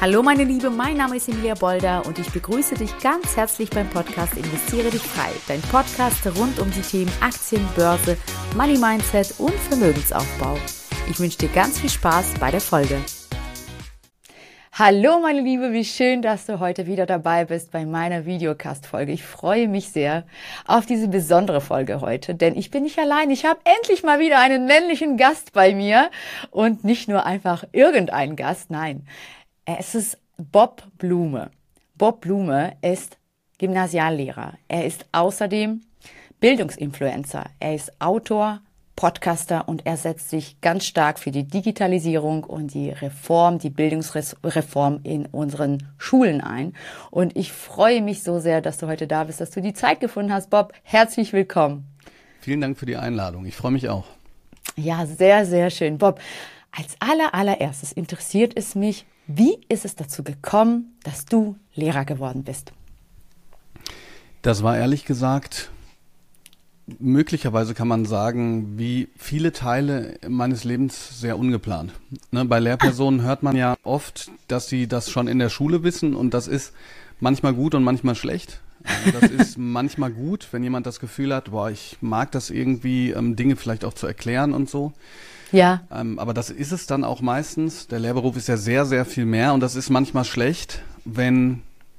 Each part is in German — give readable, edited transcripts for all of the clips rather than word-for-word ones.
Hallo meine Liebe, mein Name ist Emilia Bolder und ich begrüße dich ganz herzlich beim Podcast Investiere dich frei. Dein Podcast rund um die Themen Aktien, Börse, Money Mindset und Vermögensaufbau. Ich wünsche dir ganz viel Spaß bei der Folge. Hallo meine Liebe, wie schön, dass du heute wieder dabei bist bei meiner Videocast-Folge. Ich freue mich sehr auf diese besondere Folge heute, denn ich bin nicht allein. Ich habe endlich mal wieder einen männlichen Gast bei mir und nicht nur einfach irgendeinen Gast, nein. Es ist Bob Blume. Bob Blume ist Gymnasiallehrer. Er ist außerdem Bildungsinfluencer. Er ist Autor, Podcaster und er setzt sich ganz stark für die Digitalisierung und die Reform, die Bildungsreform in unseren Schulen ein. Und ich freue mich so sehr, dass du heute da bist, dass du die Zeit gefunden hast. Bob, herzlich willkommen. Vielen Dank für die Einladung. Ich freue mich auch. Ja, sehr, sehr schön. Bob, als allererstes interessiert es mich, wie ist es dazu gekommen, dass du Lehrer geworden bist? Das war ehrlich gesagt, möglicherweise kann man sagen, wie viele Teile meines Lebens sehr ungeplant. Bei Lehrpersonen hört man ja oft, dass sie das schon in der Schule wissen und das ist manchmal gut und manchmal schlecht. Das ist manchmal gut, wenn jemand das Gefühl hat, boah, ich mag das irgendwie, Dinge vielleicht auch zu erklären und so. Ja. Aber das ist es dann auch meistens. Der Lehrberuf ist ja sehr, sehr viel mehr und das ist manchmal schlecht, wenn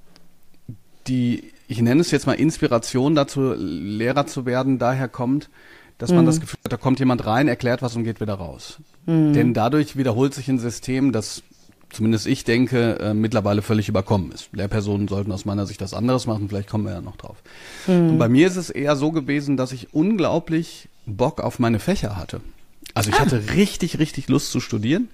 ich nenne es jetzt mal Inspiration dazu, Lehrer zu werden, daher kommt, dass man das Gefühl hat, da kommt jemand rein, erklärt was und geht wieder raus. Denn dadurch wiederholt sich ein System, das zumindest ich denke, mittlerweile völlig überkommen ist. Lehrpersonen sollten aus meiner Sicht das anderes machen, vielleicht kommen wir ja noch drauf. Und bei mir ist es eher so gewesen, dass ich unglaublich Bock auf meine Fächer hatte. Also ich hatte richtig, richtig Lust zu studieren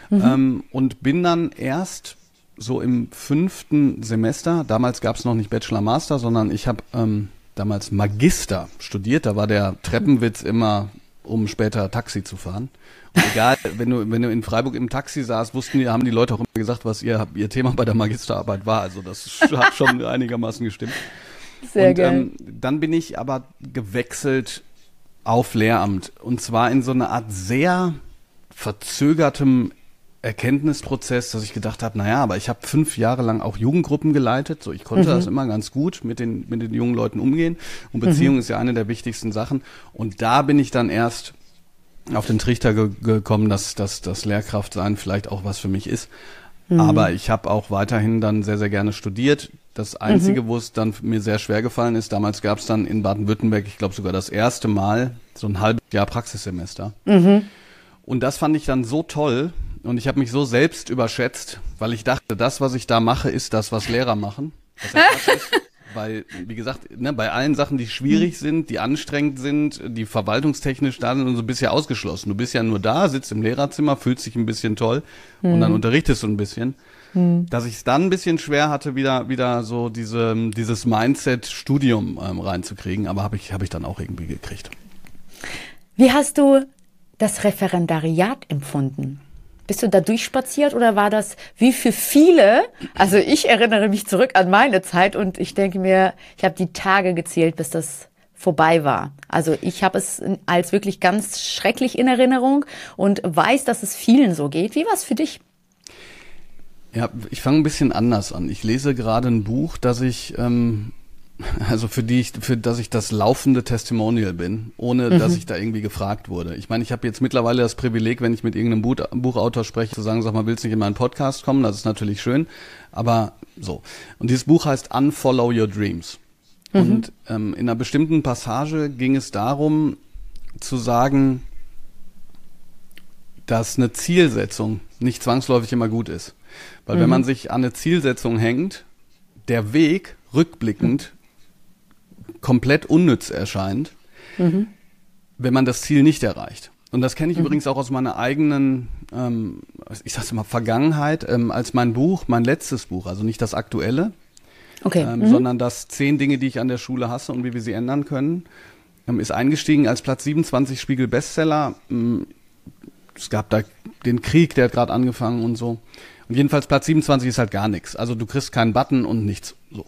und bin dann erst so im 5. Semester, damals gab es noch nicht Bachelor, Master, sondern ich habe damals Magister studiert. Da war der Treppenwitz immer, um später Taxi zu fahren. Und egal, wenn du in Freiburg im Taxi saßt, haben die Leute auch immer gesagt, was ihr Thema bei der Magisterarbeit war. Also das hat schon einigermaßen gestimmt. Sehr geil. Dann bin ich aber gewechselt auf Lehramt und zwar in so eine Art sehr verzögertem Erkenntnisprozess, dass ich gedacht habe, naja, aber ich habe 5 Jahre lang auch Jugendgruppen geleitet, so ich konnte das immer ganz gut mit den jungen Leuten umgehen und Beziehung ist ja eine der wichtigsten Sachen und da bin ich dann erst auf den Trichter gekommen, dass das Lehrkraftsein vielleicht auch was für mich ist. Aber ich habe auch weiterhin dann sehr, sehr gerne studiert. Das Einzige, wo es dann mir sehr schwer gefallen ist, damals gab es dann in Baden-Württemberg, ich glaube sogar das erste Mal, so ein halbes Jahr Praxissemester. Und das fand ich dann so toll und ich habe mich so selbst überschätzt, weil ich dachte, das, was ich da mache, ist das, was Lehrer machen. Was ja Quatsch ist. Weil, wie gesagt, bei allen Sachen, die schwierig sind, die anstrengend sind, die verwaltungstechnisch da sind und so bist ja ausgeschlossen. Du bist ja nur da, sitzt im Lehrerzimmer, fühlst dich ein bisschen toll und dann unterrichtest du ein bisschen. Dass ich es dann ein bisschen schwer hatte, wieder so dieses Mindset-Studium reinzukriegen, aber habe ich dann auch irgendwie gekriegt. Wie hast du das Referendariat empfunden? Bist du da durchspaziert oder war das wie für viele? Also ich erinnere mich zurück an meine Zeit und ich denke mir, ich habe die Tage gezählt, bis das vorbei war. Also ich habe es als wirklich ganz schrecklich in Erinnerung und weiß, dass es vielen so geht. Wie war es für dich? Ja, ich fange ein bisschen anders an. Ich lese gerade ein Buch, das ich dass ich das laufende Testimonial bin, ohne dass ich da irgendwie gefragt wurde. Ich meine, ich habe jetzt mittlerweile das Privileg, wenn ich mit irgendeinem Buchautor spreche, zu sagen, sag mal, willst du nicht in meinen Podcast kommen? Das ist natürlich schön, aber so. Und dieses Buch heißt Unfollow Your Dreams. Und in einer bestimmten Passage ging es darum, zu sagen, dass eine Zielsetzung nicht zwangsläufig immer gut ist. Weil wenn man sich an eine Zielsetzung hängt, der Weg rückblickend komplett unnütz erscheint, wenn man das Ziel nicht erreicht. Und das kenne ich übrigens auch aus meiner eigenen, ich sag's mal, Vergangenheit, als mein letztes Buch, also nicht das aktuelle, sondern das 10 Dinge, die ich an der Schule hasse und wie wir sie ändern können, ist eingestiegen als Platz 27 Spiegel-Bestseller. Es gab da den Krieg, der hat gerade angefangen und so. Und jedenfalls Platz 27 ist halt gar nichts. Also du kriegst keinen Button und nichts. So.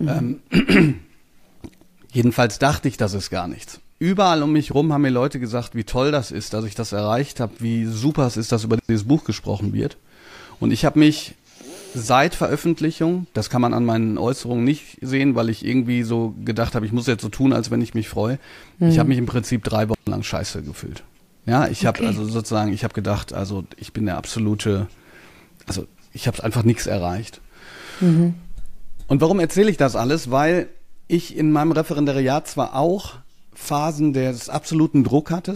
Jedenfalls dachte ich, das ist gar nichts. Überall um mich rum haben mir Leute gesagt, wie toll das ist, dass ich das erreicht habe, wie super es ist, dass über dieses Buch gesprochen wird. Und ich habe mich seit Veröffentlichung, das kann man an meinen Äußerungen nicht sehen, weil ich irgendwie so gedacht habe, ich muss jetzt so tun, als wenn ich mich freue. Ich habe mich im Prinzip 3 Wochen lang scheiße gefühlt. Ja, ich habe ich habe gedacht, also ich bin der absolute, also ich habe einfach nichts erreicht. Und warum erzähle ich das alles? Weil ich in meinem Referendariat zwar auch Phasen des absoluten Druck hatte,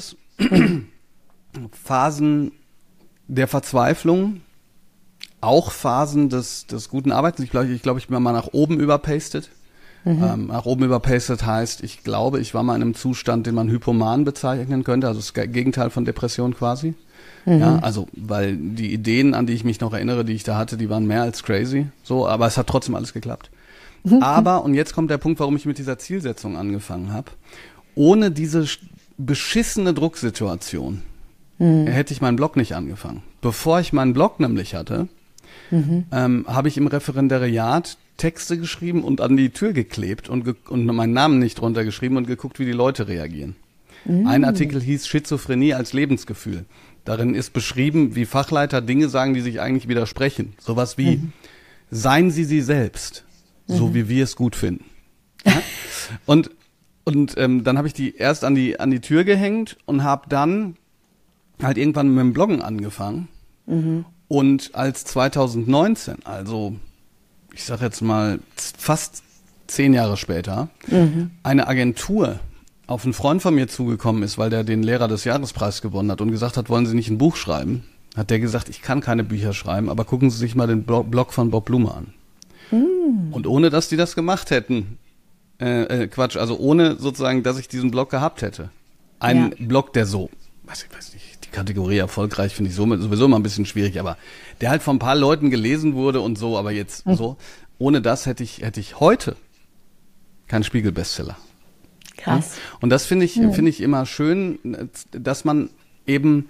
Phasen der Verzweiflung, auch Phasen des guten Arbeitens. Ich glaube, ich bin mal nach oben überpastet. Nach oben überpastet heißt, ich glaube, ich war mal in einem Zustand, den man hypoman bezeichnen könnte, also das Gegenteil von Depression quasi. Ja, also, weil die Ideen, an die ich mich noch erinnere, die ich da hatte, die waren mehr als crazy. So, aber es hat trotzdem alles geklappt. Aber, und jetzt kommt der Punkt, warum ich mit dieser Zielsetzung angefangen habe. Ohne diese beschissene Drucksituation hätte ich meinen Blog nicht angefangen. Bevor ich meinen Blog nämlich hatte, habe ich im Referendariat Texte geschrieben und an die Tür geklebt und meinen Namen nicht drunter geschrieben und geguckt, wie die Leute reagieren. Ein Artikel hieß Schizophrenie als Lebensgefühl. Darin ist beschrieben, wie Fachleiter Dinge sagen, die sich eigentlich widersprechen. Sowas wie, seien Sie sie selbst, so wie wir es gut finden. Ja? Und dann habe ich die erst an die Tür gehängt und habe dann halt irgendwann mit dem Bloggen angefangen. Und als 2019, also ich sag jetzt mal fast 10 Jahre später, eine Agentur auf einen Freund von mir zugekommen ist, weil der den Lehrer des Jahrespreis gewonnen hat und gesagt hat, wollen Sie nicht ein Buch schreiben? Hat der gesagt, ich kann keine Bücher schreiben, aber gucken Sie sich mal den Blog von Bob Blume an. Und ohne, dass die das gemacht hätten, also ohne sozusagen, dass ich diesen Blog gehabt hätte. Ein Blog, der so, ich weiß nicht, die Kategorie erfolgreich finde ich sowieso immer ein bisschen schwierig, aber der halt von ein paar Leuten gelesen wurde und so, aber jetzt so, ohne das hätte ich heute keinen Spiegel-Bestseller. Krass. Und das finde ich immer schön, dass man eben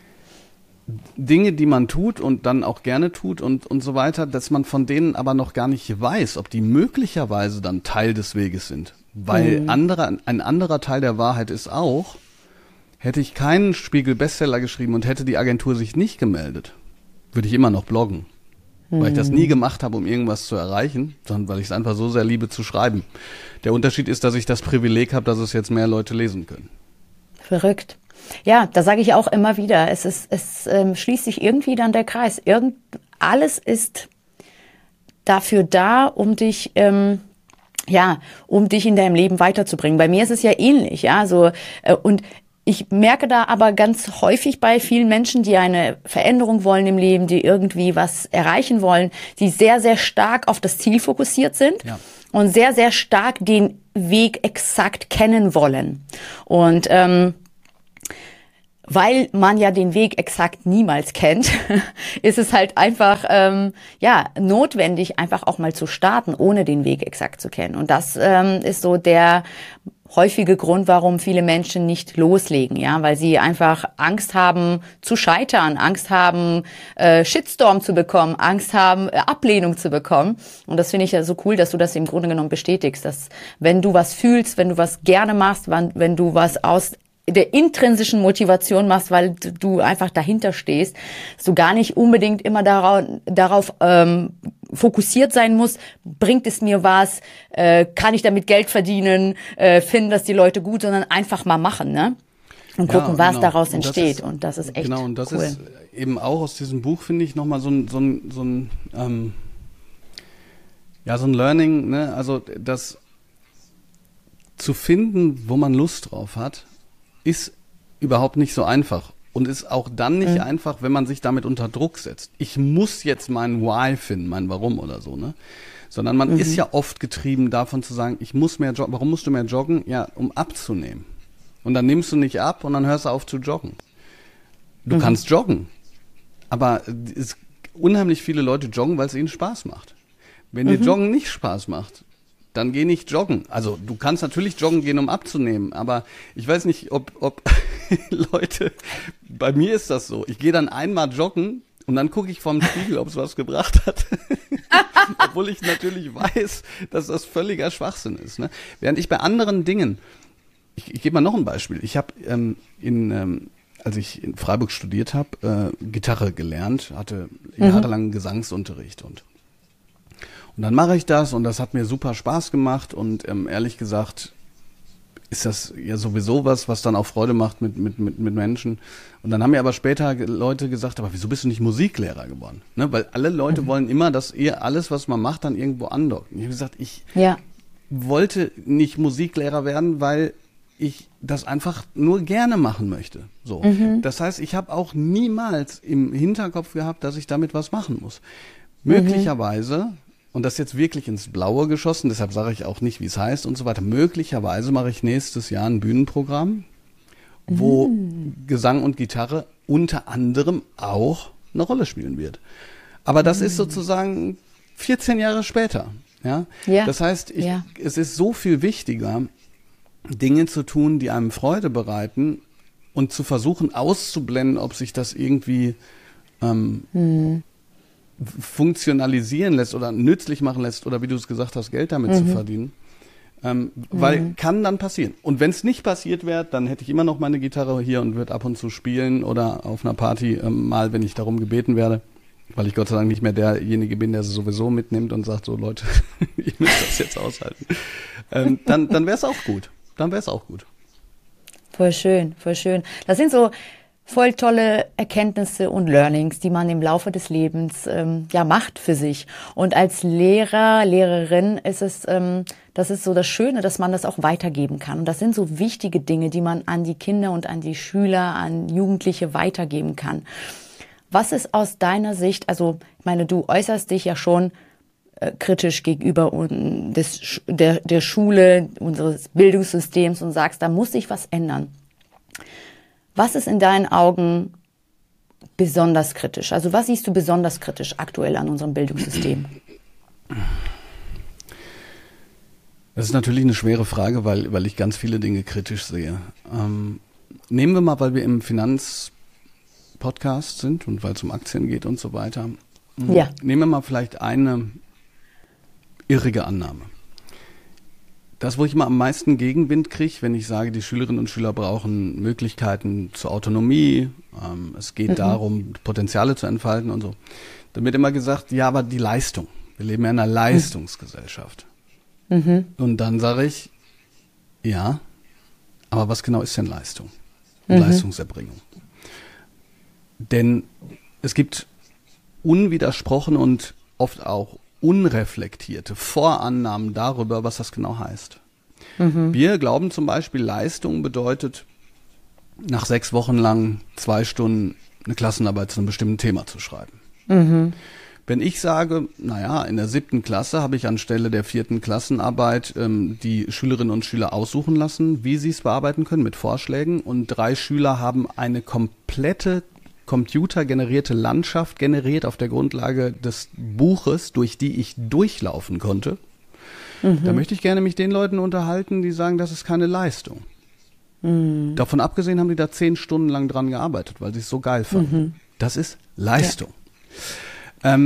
Dinge, die man tut und dann auch gerne tut und so weiter, dass man von denen aber noch gar nicht weiß, ob die möglicherweise dann Teil des Weges sind. Weil ein anderer Teil der Wahrheit ist auch, hätte ich keinen Spiegel-Bestseller geschrieben und hätte die Agentur sich nicht gemeldet, würde ich immer noch bloggen. Weil ich das nie gemacht habe, um irgendwas zu erreichen, sondern weil ich es einfach so sehr liebe zu schreiben. Der Unterschied ist, dass ich das Privileg habe, dass es jetzt mehr Leute lesen können. Verrückt. Ja, da sage ich auch immer wieder, es schließt sich irgendwie dann der Kreis. Alles ist dafür da, um dich in deinem Leben weiterzubringen. Bei mir ist es ja ähnlich, ja, so, und ich merke da aber ganz häufig bei vielen Menschen, die eine Veränderung wollen im Leben, die irgendwie was erreichen wollen, die sehr, sehr stark auf das Ziel fokussiert sind und sehr, sehr stark den Weg exakt kennen wollen. Und weil man ja den Weg exakt niemals kennt, ist es halt einfach notwendig, einfach auch mal zu starten, ohne den Weg exakt zu kennen. Und das ist so der häufige Grund, warum viele Menschen nicht loslegen, ja, weil sie einfach Angst haben zu scheitern, Angst haben Shitstorm zu bekommen, Angst haben Ablehnung zu bekommen. Und das finde ich ja so cool, dass du das im Grunde genommen bestätigst, dass wenn du was fühlst, wenn du was gerne machst, wenn du was aus der intrinsischen Motivation machst, weil du einfach dahinter stehst, dass du gar nicht unbedingt immer darauf fokussiert sein musst, bringt es mir was, kann ich damit Geld verdienen, finden das die Leute gut, sondern einfach mal machen, ne? Und gucken, was daraus entsteht. Und das ist echt cool. Genau, und das ist eben auch aus diesem Buch, finde ich, nochmal so ein Learning, ne? Also das zu finden, wo man Lust drauf hat, ist überhaupt nicht so einfach und ist auch dann nicht einfach, wenn man sich damit unter Druck setzt. Ich muss jetzt mein Why finden, mein Warum oder so, ne? Sondern man ist ja oft getrieben davon zu sagen, ich muss mehr joggen. Warum musst du mehr joggen? Ja, um abzunehmen. Und dann nimmst du nicht ab und dann hörst du auf zu joggen. Du kannst joggen, aber unheimlich viele Leute joggen, weil es ihnen Spaß macht. Wenn dir Joggen nicht Spaß macht, dann geh nicht joggen. Also du kannst natürlich joggen gehen, um abzunehmen, aber ich weiß nicht, ob Leute, bei mir ist das so, ich gehe dann einmal joggen und dann gucke ich vorm Spiegel, ob es was gebracht hat. Obwohl ich natürlich weiß, dass das völliger Schwachsinn ist. Ne? Während ich bei anderen Dingen, ich gebe mal noch ein Beispiel, ich habe als ich in Freiburg studiert habe, Gitarre gelernt, hatte jahrelang Gesangsunterricht und Und dann mache ich das und das hat mir super Spaß gemacht und ehrlich gesagt ist das ja sowieso was dann auch Freude macht mit Menschen. Und dann haben mir aber später Leute gesagt, aber wieso bist du nicht Musiklehrer geworden? Ne? Weil alle Leute wollen immer, dass ihr alles, was man macht, dann irgendwo andockt. Und ich habe gesagt, ich wollte nicht Musiklehrer werden, weil ich das einfach nur gerne machen möchte. So. Das heißt, ich habe auch niemals im Hinterkopf gehabt, dass ich damit was machen muss. Möglicherweise, und das ist jetzt wirklich ins Blaue geschossen, deshalb sage ich auch nicht, wie es heißt und so weiter, möglicherweise mache ich nächstes Jahr ein Bühnenprogramm, wo Gesang und Gitarre unter anderem auch eine Rolle spielen wird. Aber das ist sozusagen 14 Jahre später. Ja? Das heißt, es ist so viel wichtiger, Dinge zu tun, die einem Freude bereiten und zu versuchen auszublenden, ob sich das irgendwie funktionalisieren lässt oder nützlich machen lässt oder wie du es gesagt hast, Geld damit zu verdienen. Weil kann dann passieren. Und wenn es nicht passiert wäre, dann hätte ich immer noch meine Gitarre hier und würde ab und zu spielen oder auf einer Party mal, wenn ich darum gebeten werde, weil ich Gott sei Dank nicht mehr derjenige bin, der sie sowieso mitnimmt und sagt, so Leute, ihr müsst das jetzt aushalten. Dann wäre es auch gut. Dann wäre es auch gut. Voll schön, voll schön. Das sind so voll tolle Erkenntnisse und Learnings, die man im Laufe des Lebens macht für sich. Und als Lehrer, Lehrerin ist es, das ist so das Schöne, dass man das auch weitergeben kann. Und das sind so wichtige Dinge, die man an die Kinder und an die Schüler, an Jugendliche weitergeben kann. Was ist aus deiner Sicht, also ich meine, du äußerst dich ja schon kritisch gegenüber der Schule, unseres Bildungssystems und sagst, da muss sich was ändern. Was ist in deinen Augen besonders kritisch? Also was siehst du besonders kritisch aktuell an unserem Bildungssystem? Das ist natürlich eine schwere Frage, weil ich ganz viele Dinge kritisch sehe. Nehmen wir mal, weil wir im Finanzpodcast sind und weil es um Aktien geht und so weiter. Ja. Nehmen wir mal vielleicht eine irrige Annahme. Das, wo ich immer am meisten Gegenwind kriege, wenn ich sage, die Schülerinnen und Schüler brauchen Möglichkeiten zur Autonomie, es geht darum, Potenziale zu entfalten und so. Dann wird immer gesagt, ja, aber die Leistung. Wir leben ja in einer Leistungsgesellschaft. Und dann sage ich, ja, aber was genau ist denn Leistung? Leistungserbringung. Denn es gibt unwidersprochene und oft auch unreflektierte Vorannahmen darüber, was das genau heißt. Wir glauben zum Beispiel, Leistung bedeutet, nach 6 Wochen lang 2 Stunden eine Klassenarbeit zu einem bestimmten Thema zu schreiben. Wenn ich sage, naja, in der 7. Klasse habe ich anstelle der 4. Klassenarbeit die Schülerinnen und Schüler aussuchen lassen, wie sie es bearbeiten können mit Vorschlägen, und 3 Schüler haben eine komplette computergenerierte Landschaft generiert auf der Grundlage des Buches, durch die ich durchlaufen konnte. Da möchte ich gerne mich den Leuten unterhalten, die sagen, das ist keine Leistung. Davon abgesehen haben die da 10 Stunden lang dran gearbeitet, weil sie es so geil fanden. Das ist Leistung. Ja.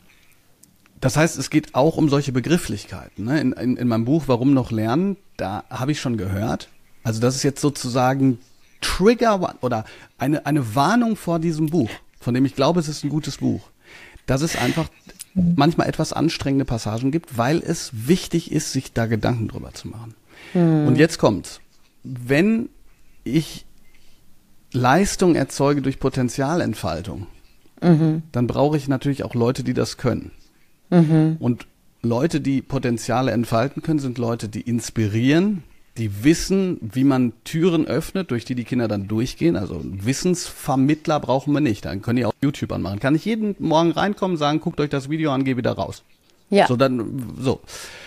Das heißt, es geht auch um solche Begrifflichkeiten. Ne? In meinem Buch Warum noch lernen, da habe ich schon gehört, also das ist jetzt sozusagen Trigger oder eine Warnung vor diesem Buch, von dem ich glaube, es ist ein gutes Buch, dass es einfach manchmal etwas anstrengende Passagen gibt, weil es wichtig ist, sich da Gedanken drüber zu machen. Und jetzt kommt's. Wenn ich Leistung erzeuge durch Potenzialentfaltung, dann brauche ich natürlich auch Leute, die das können. Und Leute, die Potenziale entfalten können, sind Leute, die inspirieren, die wissen, wie man Türen öffnet, durch die Kinder dann durchgehen. Also Wissensvermittler brauchen wir nicht. Dann können die auch YouTube anmachen. Kann ich jeden Morgen reinkommen, sagen, guckt euch das Video an, geh wieder raus. Ja. So.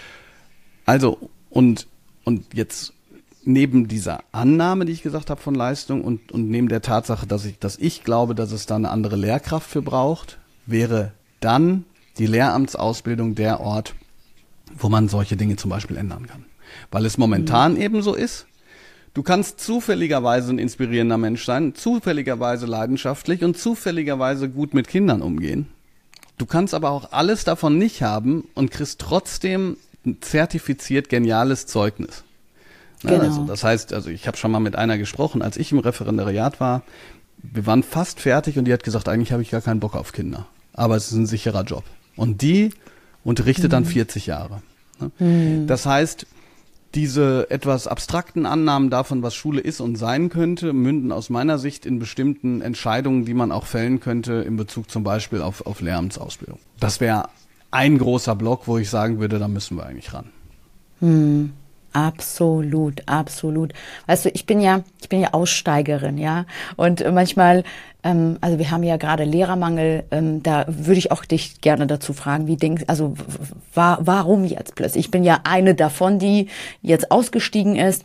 Also, und jetzt neben dieser Annahme, die ich gesagt habe von Leistung und neben der Tatsache, dass ich glaube, dass es da eine andere Lehrkraft für braucht, wäre dann die Lehramtsausbildung der Ort, wo man solche Dinge zum Beispiel ändern kann. Weil es momentan eben so ist, du kannst zufälligerweise ein inspirierender Mensch sein, zufälligerweise leidenschaftlich und zufälligerweise gut mit Kindern umgehen. Du kannst aber auch alles davon nicht haben und kriegst trotzdem ein zertifiziert geniales Zeugnis. Genau. Also das heißt, ich habe schon mal mit einer gesprochen, als ich im Referendariat war, wir waren fast fertig und die hat gesagt, eigentlich habe ich gar keinen Bock auf Kinder, aber es ist ein sicherer Job. Und die unterrichtet dann 40 Jahre. Ne? Das heißt, diese etwas abstrakten Annahmen davon, was Schule ist und sein könnte, münden aus meiner Sicht in bestimmten Entscheidungen, die man auch fällen könnte in Bezug zum Beispiel auf Lehramtsausbildung. Das wäre ein großer Block, wo ich sagen würde, da müssen wir eigentlich ran. Absolut, absolut. Weißt du, ich bin ja Aussteigerin, ja. Und manchmal, also wir haben ja gerade Lehrermangel, da würde ich auch dich gerne dazu fragen, warum jetzt plötzlich? Ich bin ja eine davon, die jetzt ausgestiegen ist,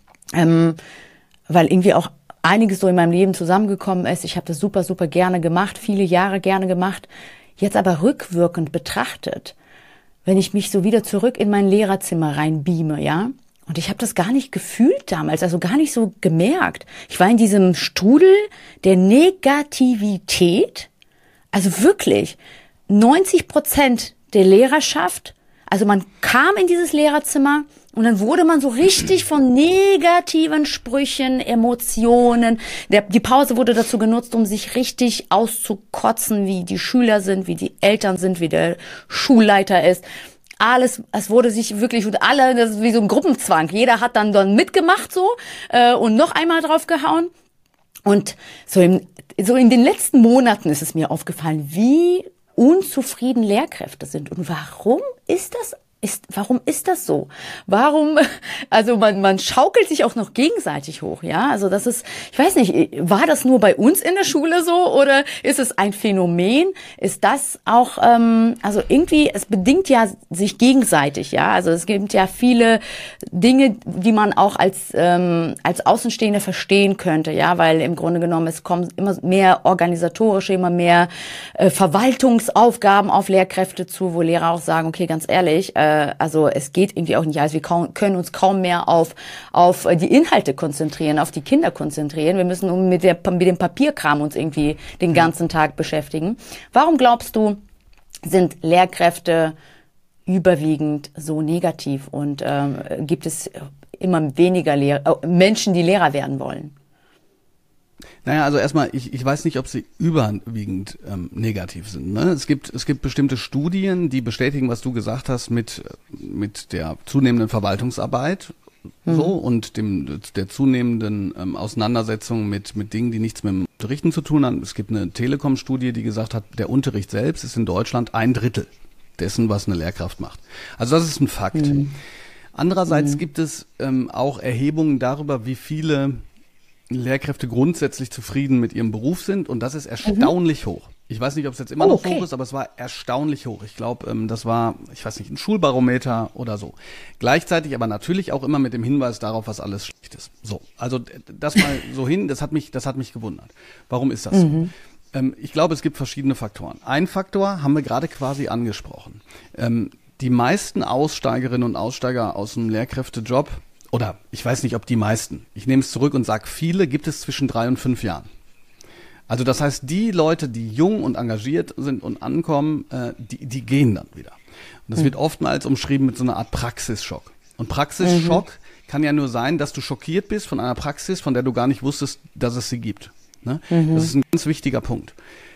weil irgendwie auch einiges so in meinem Leben zusammengekommen ist. Ich habe das super, super gerne gemacht, viele Jahre gerne gemacht. Jetzt aber rückwirkend betrachtet, wenn ich mich so wieder zurück in mein Lehrerzimmer reinbeame, ja, und ich habe das gar nicht gefühlt damals, also gar nicht so gemerkt. Ich war in diesem Strudel der Negativität, also wirklich 90% der Lehrerschaft, also man kam in dieses Lehrerzimmer und dann wurde man so richtig von negativen Sprüchen, Emotionen. Die Pause wurde dazu genutzt, um sich richtig auszukotzen, wie die Schüler sind, wie die Eltern sind, wie der Schulleiter ist. Alles, es wurde sich wirklich, das ist wie so ein Gruppenzwang. Jeder hat dann mitgemacht so und noch einmal draufgehauen. Und so in den letzten Monaten ist es mir aufgefallen, wie unzufrieden Lehrkräfte sind. Und warum ist das so? Also man schaukelt sich auch noch gegenseitig hoch, ja? Also das ist, ich weiß nicht, war das nur bei uns in der Schule so oder ist es ein Phänomen? Ist das auch, also irgendwie, es bedingt ja sich gegenseitig, ja? Also es gibt ja viele Dinge, die man auch als Außenstehender verstehen könnte, ja? Weil im Grunde genommen, es kommen immer mehr organisatorische, immer mehr Verwaltungsaufgaben auf Lehrkräfte zu, wo Lehrer auch sagen, okay, ganz ehrlich, also es geht irgendwie auch nicht, also wir können uns kaum mehr auf die Inhalte konzentrieren, auf die Kinder konzentrieren. Wir müssen mit dem Papierkram uns irgendwie den ganzen Tag beschäftigen. Warum glaubst du, sind Lehrkräfte überwiegend so negativ und gibt es immer weniger Menschen, die Lehrer werden wollen? Naja, also erstmal, ich weiß nicht, ob sie überwiegend negativ sind. Ne? Es gibt bestimmte Studien, die bestätigen, was du gesagt hast, mit der zunehmenden Verwaltungsarbeit so und der zunehmenden Auseinandersetzung mit Dingen, die nichts mit dem Unterrichten zu tun haben. Es gibt eine Telekom-Studie, die gesagt hat, der Unterricht selbst ist in Deutschland 1/3 dessen, was eine Lehrkraft macht. Also das ist ein Fakt. Andererseits gibt es auch Erhebungen darüber, wie viele Lehrkräfte grundsätzlich zufrieden mit ihrem Beruf sind und das ist erstaunlich hoch. Ich weiß nicht, ob es jetzt immer noch hoch ist, aber es war erstaunlich hoch. Ich glaube, das war, ich weiß nicht, ein Schulbarometer oder so. Gleichzeitig aber natürlich auch immer mit dem Hinweis darauf, was alles schlecht ist. So, also das mal so hin, das hat mich gewundert. Warum ist das so? Ich glaube, es gibt verschiedene Faktoren. Ein Faktor haben wir gerade quasi angesprochen. Die meisten Aussteigerinnen und Aussteiger aus dem Lehrkräftejob, oder ich weiß nicht, ob die meisten, ich nehme es zurück und sage, viele gibt es zwischen 3 und 5 Jahren. Also das heißt, die Leute, die jung und engagiert sind und ankommen, die gehen dann wieder. Und das wird oftmals umschrieben mit so einer Art Praxisschock. Und Praxisschock kann ja nur sein, dass du schockiert bist von einer Praxis, von der du gar nicht wusstest, dass es sie gibt. Ne? Das ist ein ganz wichtiger Punkt.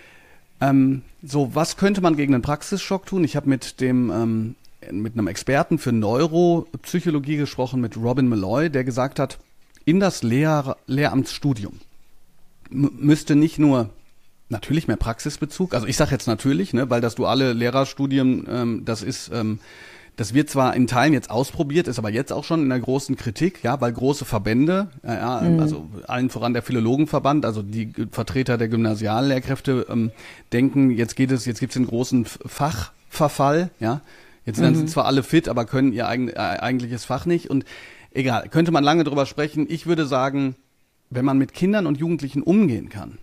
So, was könnte man gegen einen Praxisschock tun? Ich habe mit einem Experten für Neuropsychologie gesprochen, mit Robin Malloy, der gesagt hat, in das Lehramtsstudium müsste nicht nur natürlich mehr Praxisbezug, also ich sage jetzt natürlich, ne, weil das duale Lehrerstudium, das wird zwar in Teilen jetzt ausprobiert, ist aber jetzt auch schon in der großen Kritik, ja, weil große Verbände, also allen voran der Philologenverband, also die Vertreter der Gymnasiallehrkräfte denken, jetzt gibt's den großen Fachverfall, ja. Jetzt sind zwar alle fit, aber können ihr eigentliches Fach nicht. Und egal, könnte man lange drüber sprechen. Ich würde sagen, wenn man mit Kindern und Jugendlichen umgehen kann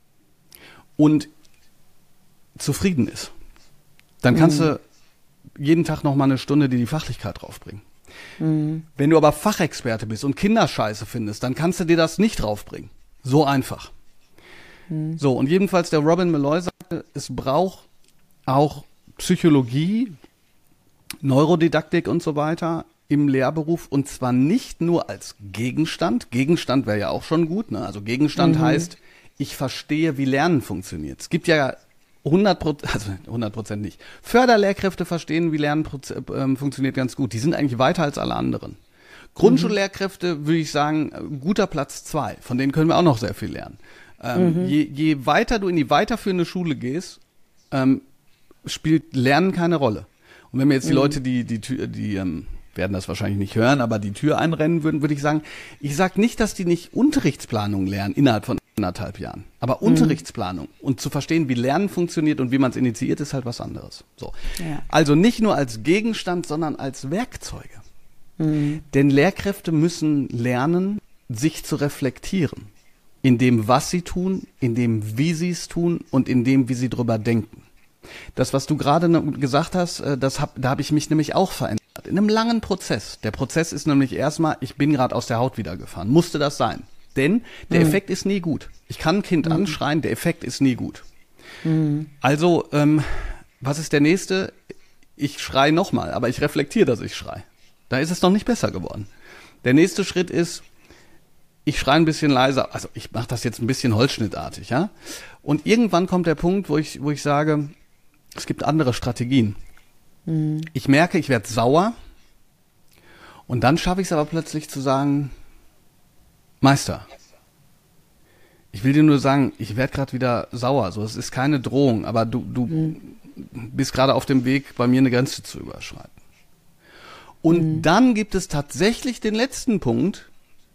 und zufrieden ist, dann kannst du jeden Tag noch mal eine Stunde die Fachlichkeit draufbringen. Wenn du aber Fachexperte bist und Kinderscheiße findest, dann kannst du dir das nicht draufbringen. So einfach. So, und jedenfalls der Robin Malloy sagte, es braucht auch Psychologie, Neurodidaktik und so weiter im Lehrberuf und zwar nicht nur als Gegenstand. Gegenstand wäre ja auch schon gut, ne? Also Gegenstand heißt, ich verstehe, wie Lernen funktioniert. Es gibt ja also 100% nicht. Förderlehrkräfte verstehen, wie Lernen funktioniert, ganz gut. Die sind eigentlich weiter als alle anderen. Grundschullehrkräfte, würde ich sagen, guter Platz 2. Von denen können wir auch noch sehr viel lernen. Je weiter du in die weiterführende Schule gehst, spielt Lernen keine Rolle. Und wenn mir jetzt die Leute, die werden das wahrscheinlich nicht hören, aber die Tür einrennen würden, würde ich sagen, ich sage nicht, dass die nicht Unterrichtsplanung lernen innerhalb von 1,5 Jahren. Aber Unterrichtsplanung und zu verstehen, wie Lernen funktioniert und wie man es initiiert, ist halt was anderes. So. Ja. Also nicht nur als Gegenstand, sondern als Werkzeuge. Denn Lehrkräfte müssen lernen, sich zu reflektieren. In dem, was sie tun, in dem, wie sie es tun und in dem, wie sie drüber denken. Das, was du gerade gesagt hast, da habe ich mich nämlich auch verändert. In einem langen Prozess. Der Prozess ist nämlich erstmal, ich bin gerade aus der Haut wieder gefahren. Musste das sein. Denn der Effekt ist nie gut. Ich kann ein Kind anschreien, der Effekt ist nie gut. Also, was ist der nächste? Ich schreie nochmal, aber ich reflektiere, dass ich schreie. Da ist es noch nicht besser geworden. Der nächste Schritt ist, ich schreie ein bisschen leiser. Also ich mache das jetzt ein bisschen holzschnittartig, ja. Und irgendwann kommt der Punkt, wo ich sage, es gibt andere Strategien. Ich merke, ich werde sauer. Und dann schaffe ich es aber plötzlich zu sagen, Meister, ich will dir nur sagen, ich werde gerade wieder sauer. So, es ist keine Drohung, aber du bist gerade auf dem Weg, bei mir eine Grenze zu überschreiten. Und dann gibt es tatsächlich den letzten Punkt,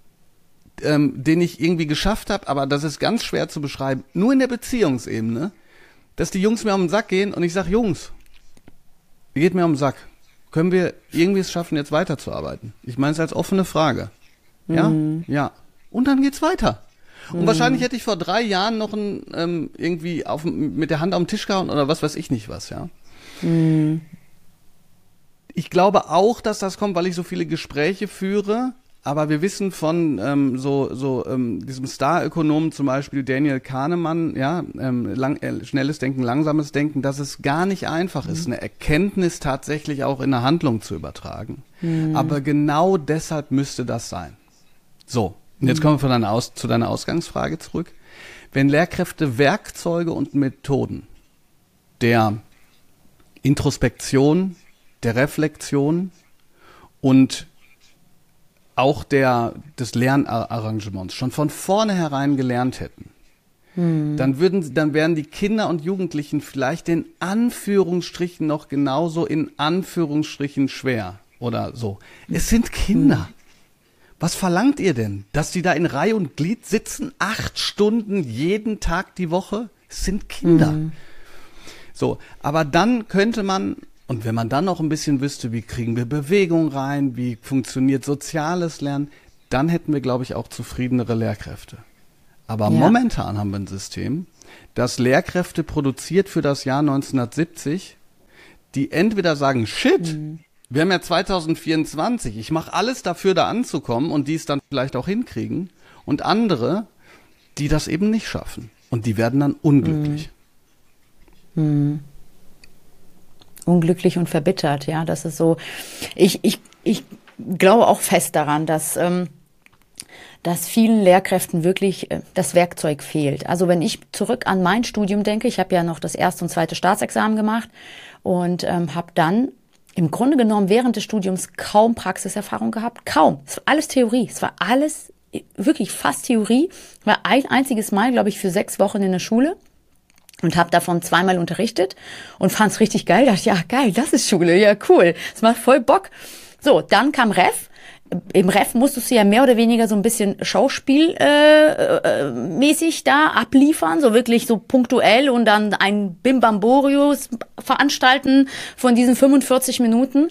den ich irgendwie geschafft habe, aber das ist ganz schwer zu beschreiben, nur in der Beziehungsebene, dass die Jungs mir um den Sack gehen und ich sage, Jungs, ihr geht mir um den Sack. Können wir irgendwie es schaffen, jetzt weiterzuarbeiten? Ich meine es als offene Frage. Ja? Ja. Und dann geht's weiter. Und wahrscheinlich hätte ich vor 3 Jahren noch irgendwie mit der Hand auf den Tisch gehauen oder was weiß ich nicht was, ja. Ich glaube auch, dass das kommt, weil ich so viele Gespräche führe. Aber wir wissen von diesem Star-Ökonomen, zum Beispiel Daniel Kahnemann, ja, schnelles Denken, langsames Denken, dass es gar nicht einfach ist, eine Erkenntnis tatsächlich auch in eine Handlung zu übertragen. Aber genau deshalb müsste das sein. So, und jetzt kommen wir zu deiner Ausgangsfrage zurück. Wenn Lehrkräfte Werkzeuge und Methoden der Introspektion, der Reflexion und auch des Lernarrangements schon von vornherein gelernt hätten, dann wären die Kinder und Jugendlichen vielleicht in Anführungsstrichen noch genauso in Anführungsstrichen schwer oder so. Es sind Kinder. Was verlangt ihr denn? Dass die da in Reihe und Glied sitzen, 8 Stunden jeden Tag die Woche? Es sind Kinder. So, aber dann könnte man, und wenn man dann noch ein bisschen wüsste, wie kriegen wir Bewegung rein, wie funktioniert soziales Lernen, dann hätten wir, glaube ich, auch zufriedenere Lehrkräfte. Aber momentan haben wir ein System, das Lehrkräfte produziert für das Jahr 1970, die entweder sagen, shit, wir haben ja 2024, ich mache alles dafür, da anzukommen und die es dann vielleicht auch hinkriegen, und andere, die das eben nicht schaffen. Und die werden dann unglücklich. Unglücklich und verbittert, ja, das ist so. Ich glaube auch fest daran, dass vielen Lehrkräften wirklich das Werkzeug fehlt. Also wenn ich zurück an mein Studium denke, ich habe ja noch das 1. und 2. Staatsexamen gemacht und habe dann im Grunde genommen während des Studiums kaum Praxiserfahrung gehabt, kaum. Es war alles Theorie, es war alles wirklich fast Theorie. Ich war ein einziges Mal, glaube ich, für 6 Wochen in der Schule. Und habe davon 2-mal unterrichtet und fand es richtig geil. Dachte, ja geil, das ist Schule, ja cool, das macht voll Bock. So, dann kam Ref. Im Ref musstest du ja mehr oder weniger so ein bisschen Schauspielmäßig da abliefern, so wirklich so punktuell und dann ein Bimbamborius veranstalten von diesen 45 Minuten.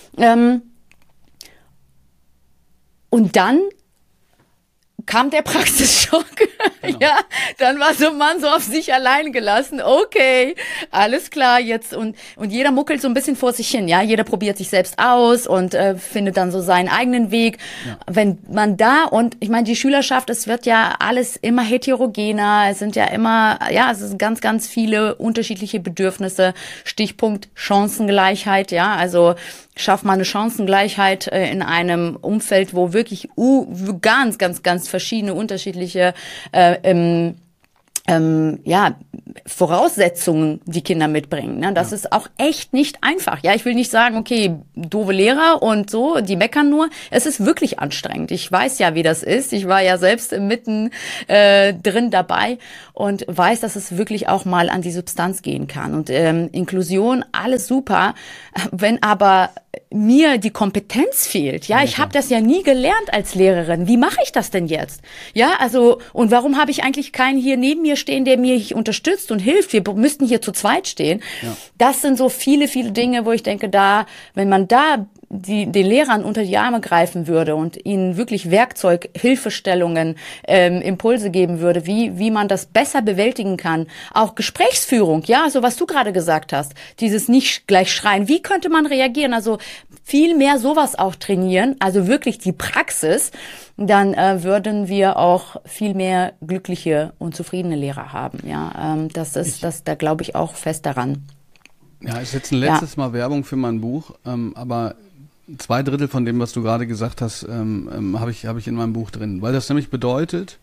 Und dann kam der Praxisschock. Genau. Ja, dann war so man so auf sich allein gelassen. Okay, alles klar jetzt und jeder muckelt so ein bisschen vor sich hin. Ja, jeder probiert sich selbst aus und findet dann so seinen eigenen Weg. Ja. Wenn man da und ich meine die Schülerschaft, es wird ja alles immer heterogener. Es sind ja immer es sind ganz ganz viele unterschiedliche Bedürfnisse. Stichpunkt Chancengleichheit. Ja, also schafft man eine Chancengleichheit in einem Umfeld, wo wirklich ganz, ganz, ganz verschiedene, unterschiedliche Voraussetzungen die Kinder mitbringen. Ne? Das ist auch echt nicht einfach. Ja, ich will nicht sagen, okay, doofe Lehrer und so, die meckern nur. Es ist wirklich anstrengend. Ich weiß ja, wie das ist. Ich war ja selbst mitten drin dabei und weiß, dass es wirklich auch mal an die Substanz gehen kann. Und Inklusion, alles super. Wenn aber mir die Kompetenz fehlt, ja, ich habe das ja nie gelernt als Lehrerin. Wie mache ich das denn jetzt? Ja, also, und warum habe ich eigentlich keinen hier neben mir stehen, der mir unterstützt und hilft? Wir müssten hier zu zweit stehen. Ja. Das sind so viele, viele Dinge, wo ich denke, wenn man da den Lehrern unter die Arme greifen würde und ihnen wirklich Werkzeug, Hilfestellungen, Impulse geben würde, wie man das besser bewältigen kann. Auch Gesprächsführung, ja, so was du gerade gesagt hast, dieses nicht gleich schreien. Wie könnte man reagieren? Also viel mehr sowas auch trainieren, also wirklich die Praxis, dann würden wir auch viel mehr glückliche und zufriedene Lehrer haben. Ja, da glaube ich auch fest daran. Ja, ist jetzt ein letztes Mal Werbung für mein Buch, aber 2/3 von dem, was du gerade gesagt hast, habe ich in meinem Buch drin, weil das nämlich bedeutet,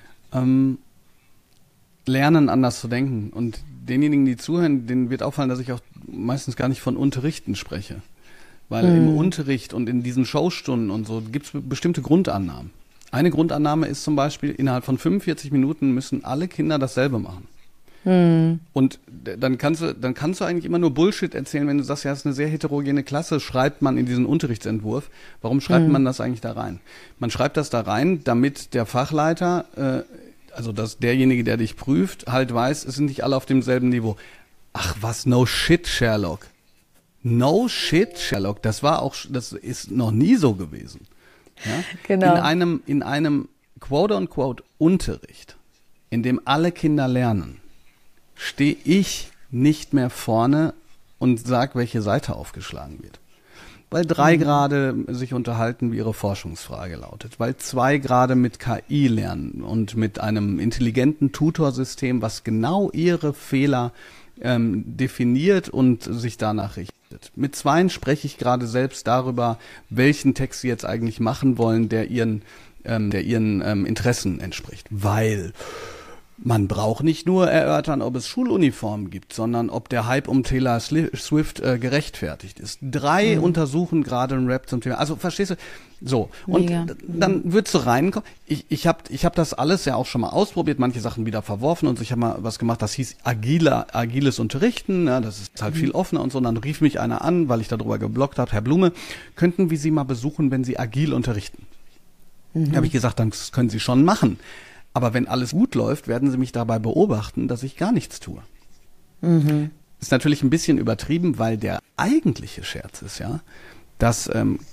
lernen anders zu denken. Und denjenigen, die zuhören, denen wird auffallen, dass ich auch meistens gar nicht von Unterrichten spreche. Weil im Unterricht und in diesen Showstunden und so gibt es bestimmte Grundannahmen. Eine Grundannahme ist zum Beispiel, innerhalb von 45 Minuten müssen alle Kinder dasselbe machen. Und dann kannst du eigentlich immer nur Bullshit erzählen, wenn du sagst, ja, es ist eine sehr heterogene Klasse, schreibt man in diesen Unterrichtsentwurf. Warum schreibt man das eigentlich da rein? Man schreibt das da rein, damit der Fachleiter, also derjenige, der dich prüft, halt weiß, es sind nicht alle auf demselben Niveau. Ach was, no shit, Sherlock. No shit, Sherlock. Das ist noch nie so gewesen. Ja? Genau. In einem quote-unquote Unterricht, in dem alle Kinder lernen, stehe ich nicht mehr vorne und sag, welche Seite aufgeschlagen wird. Weil 3 gerade sich unterhalten, wie ihre Forschungsfrage lautet. Weil 2 gerade mit KI lernen und mit einem intelligenten Tutorsystem, was genau ihre Fehler definiert und sich danach richtet. Mit 2 spreche ich gerade selbst darüber, welchen Text sie jetzt eigentlich machen wollen, der ihren Interessen entspricht. Weil man braucht nicht nur erörtern, ob es Schuluniformen gibt, sondern ob der Hype um Taylor Swift gerechtfertigt ist. 3 untersuchen gerade einen Rap zum Thema. Also verstehst du? So. Und dann würdest du reinkommen. Ich hab das alles ja auch schon mal ausprobiert, manche Sachen wieder verworfen und so. Ich habe mal was gemacht, das hieß agiles Unterrichten. Ja, das ist halt viel offener und so. Und dann rief mich einer an, weil ich darüber gebloggt habe, Herr Blume, könnten wir Sie mal besuchen, wenn Sie agil unterrichten? Da habe ich gesagt, das können Sie schon machen. Aber wenn alles gut läuft, werden Sie mich dabei beobachten, dass ich gar nichts tue. Ist natürlich ein bisschen übertrieben, weil der eigentliche Scherz ist ja, dass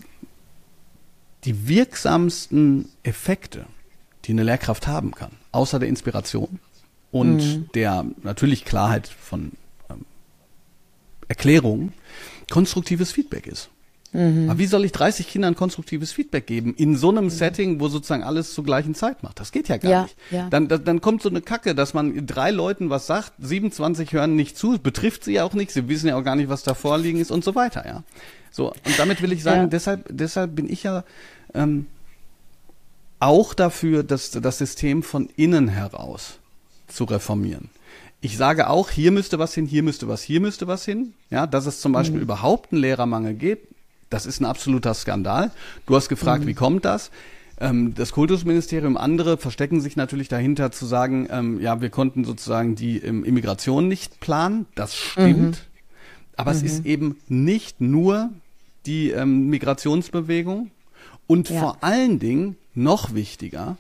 die wirksamsten Effekte, die eine Lehrkraft haben kann, außer der Inspiration und der natürlich Klarheit von Erklärungen, konstruktives Feedback ist. Aber wie soll ich 30 Kindern konstruktives Feedback geben in so einem Setting, wo sozusagen alles zur gleichen Zeit macht? Das geht ja gar nicht. Ja. Dann kommt so eine Kacke, dass man 3 Leuten was sagt, 27 hören nicht zu, betrifft sie ja auch nicht, sie wissen ja auch gar nicht, was da vorliegen ist und so weiter, ja. So, und damit will ich sagen, deshalb bin ich ja auch dafür, das System von innen heraus zu reformieren. Ich sage auch, hier müsste was hin, hier müsste was hin, ja, dass es zum Beispiel überhaupt einen Lehrermangel gibt. Das ist ein absoluter Skandal. Du hast gefragt, wie kommt das? Das Kultusministerium, andere verstecken sich natürlich dahinter zu sagen, wir konnten sozusagen die Immigration nicht planen. Das stimmt. Aber es ist eben nicht nur die Migrationsbewegung und vor allen Dingen, noch wichtiger,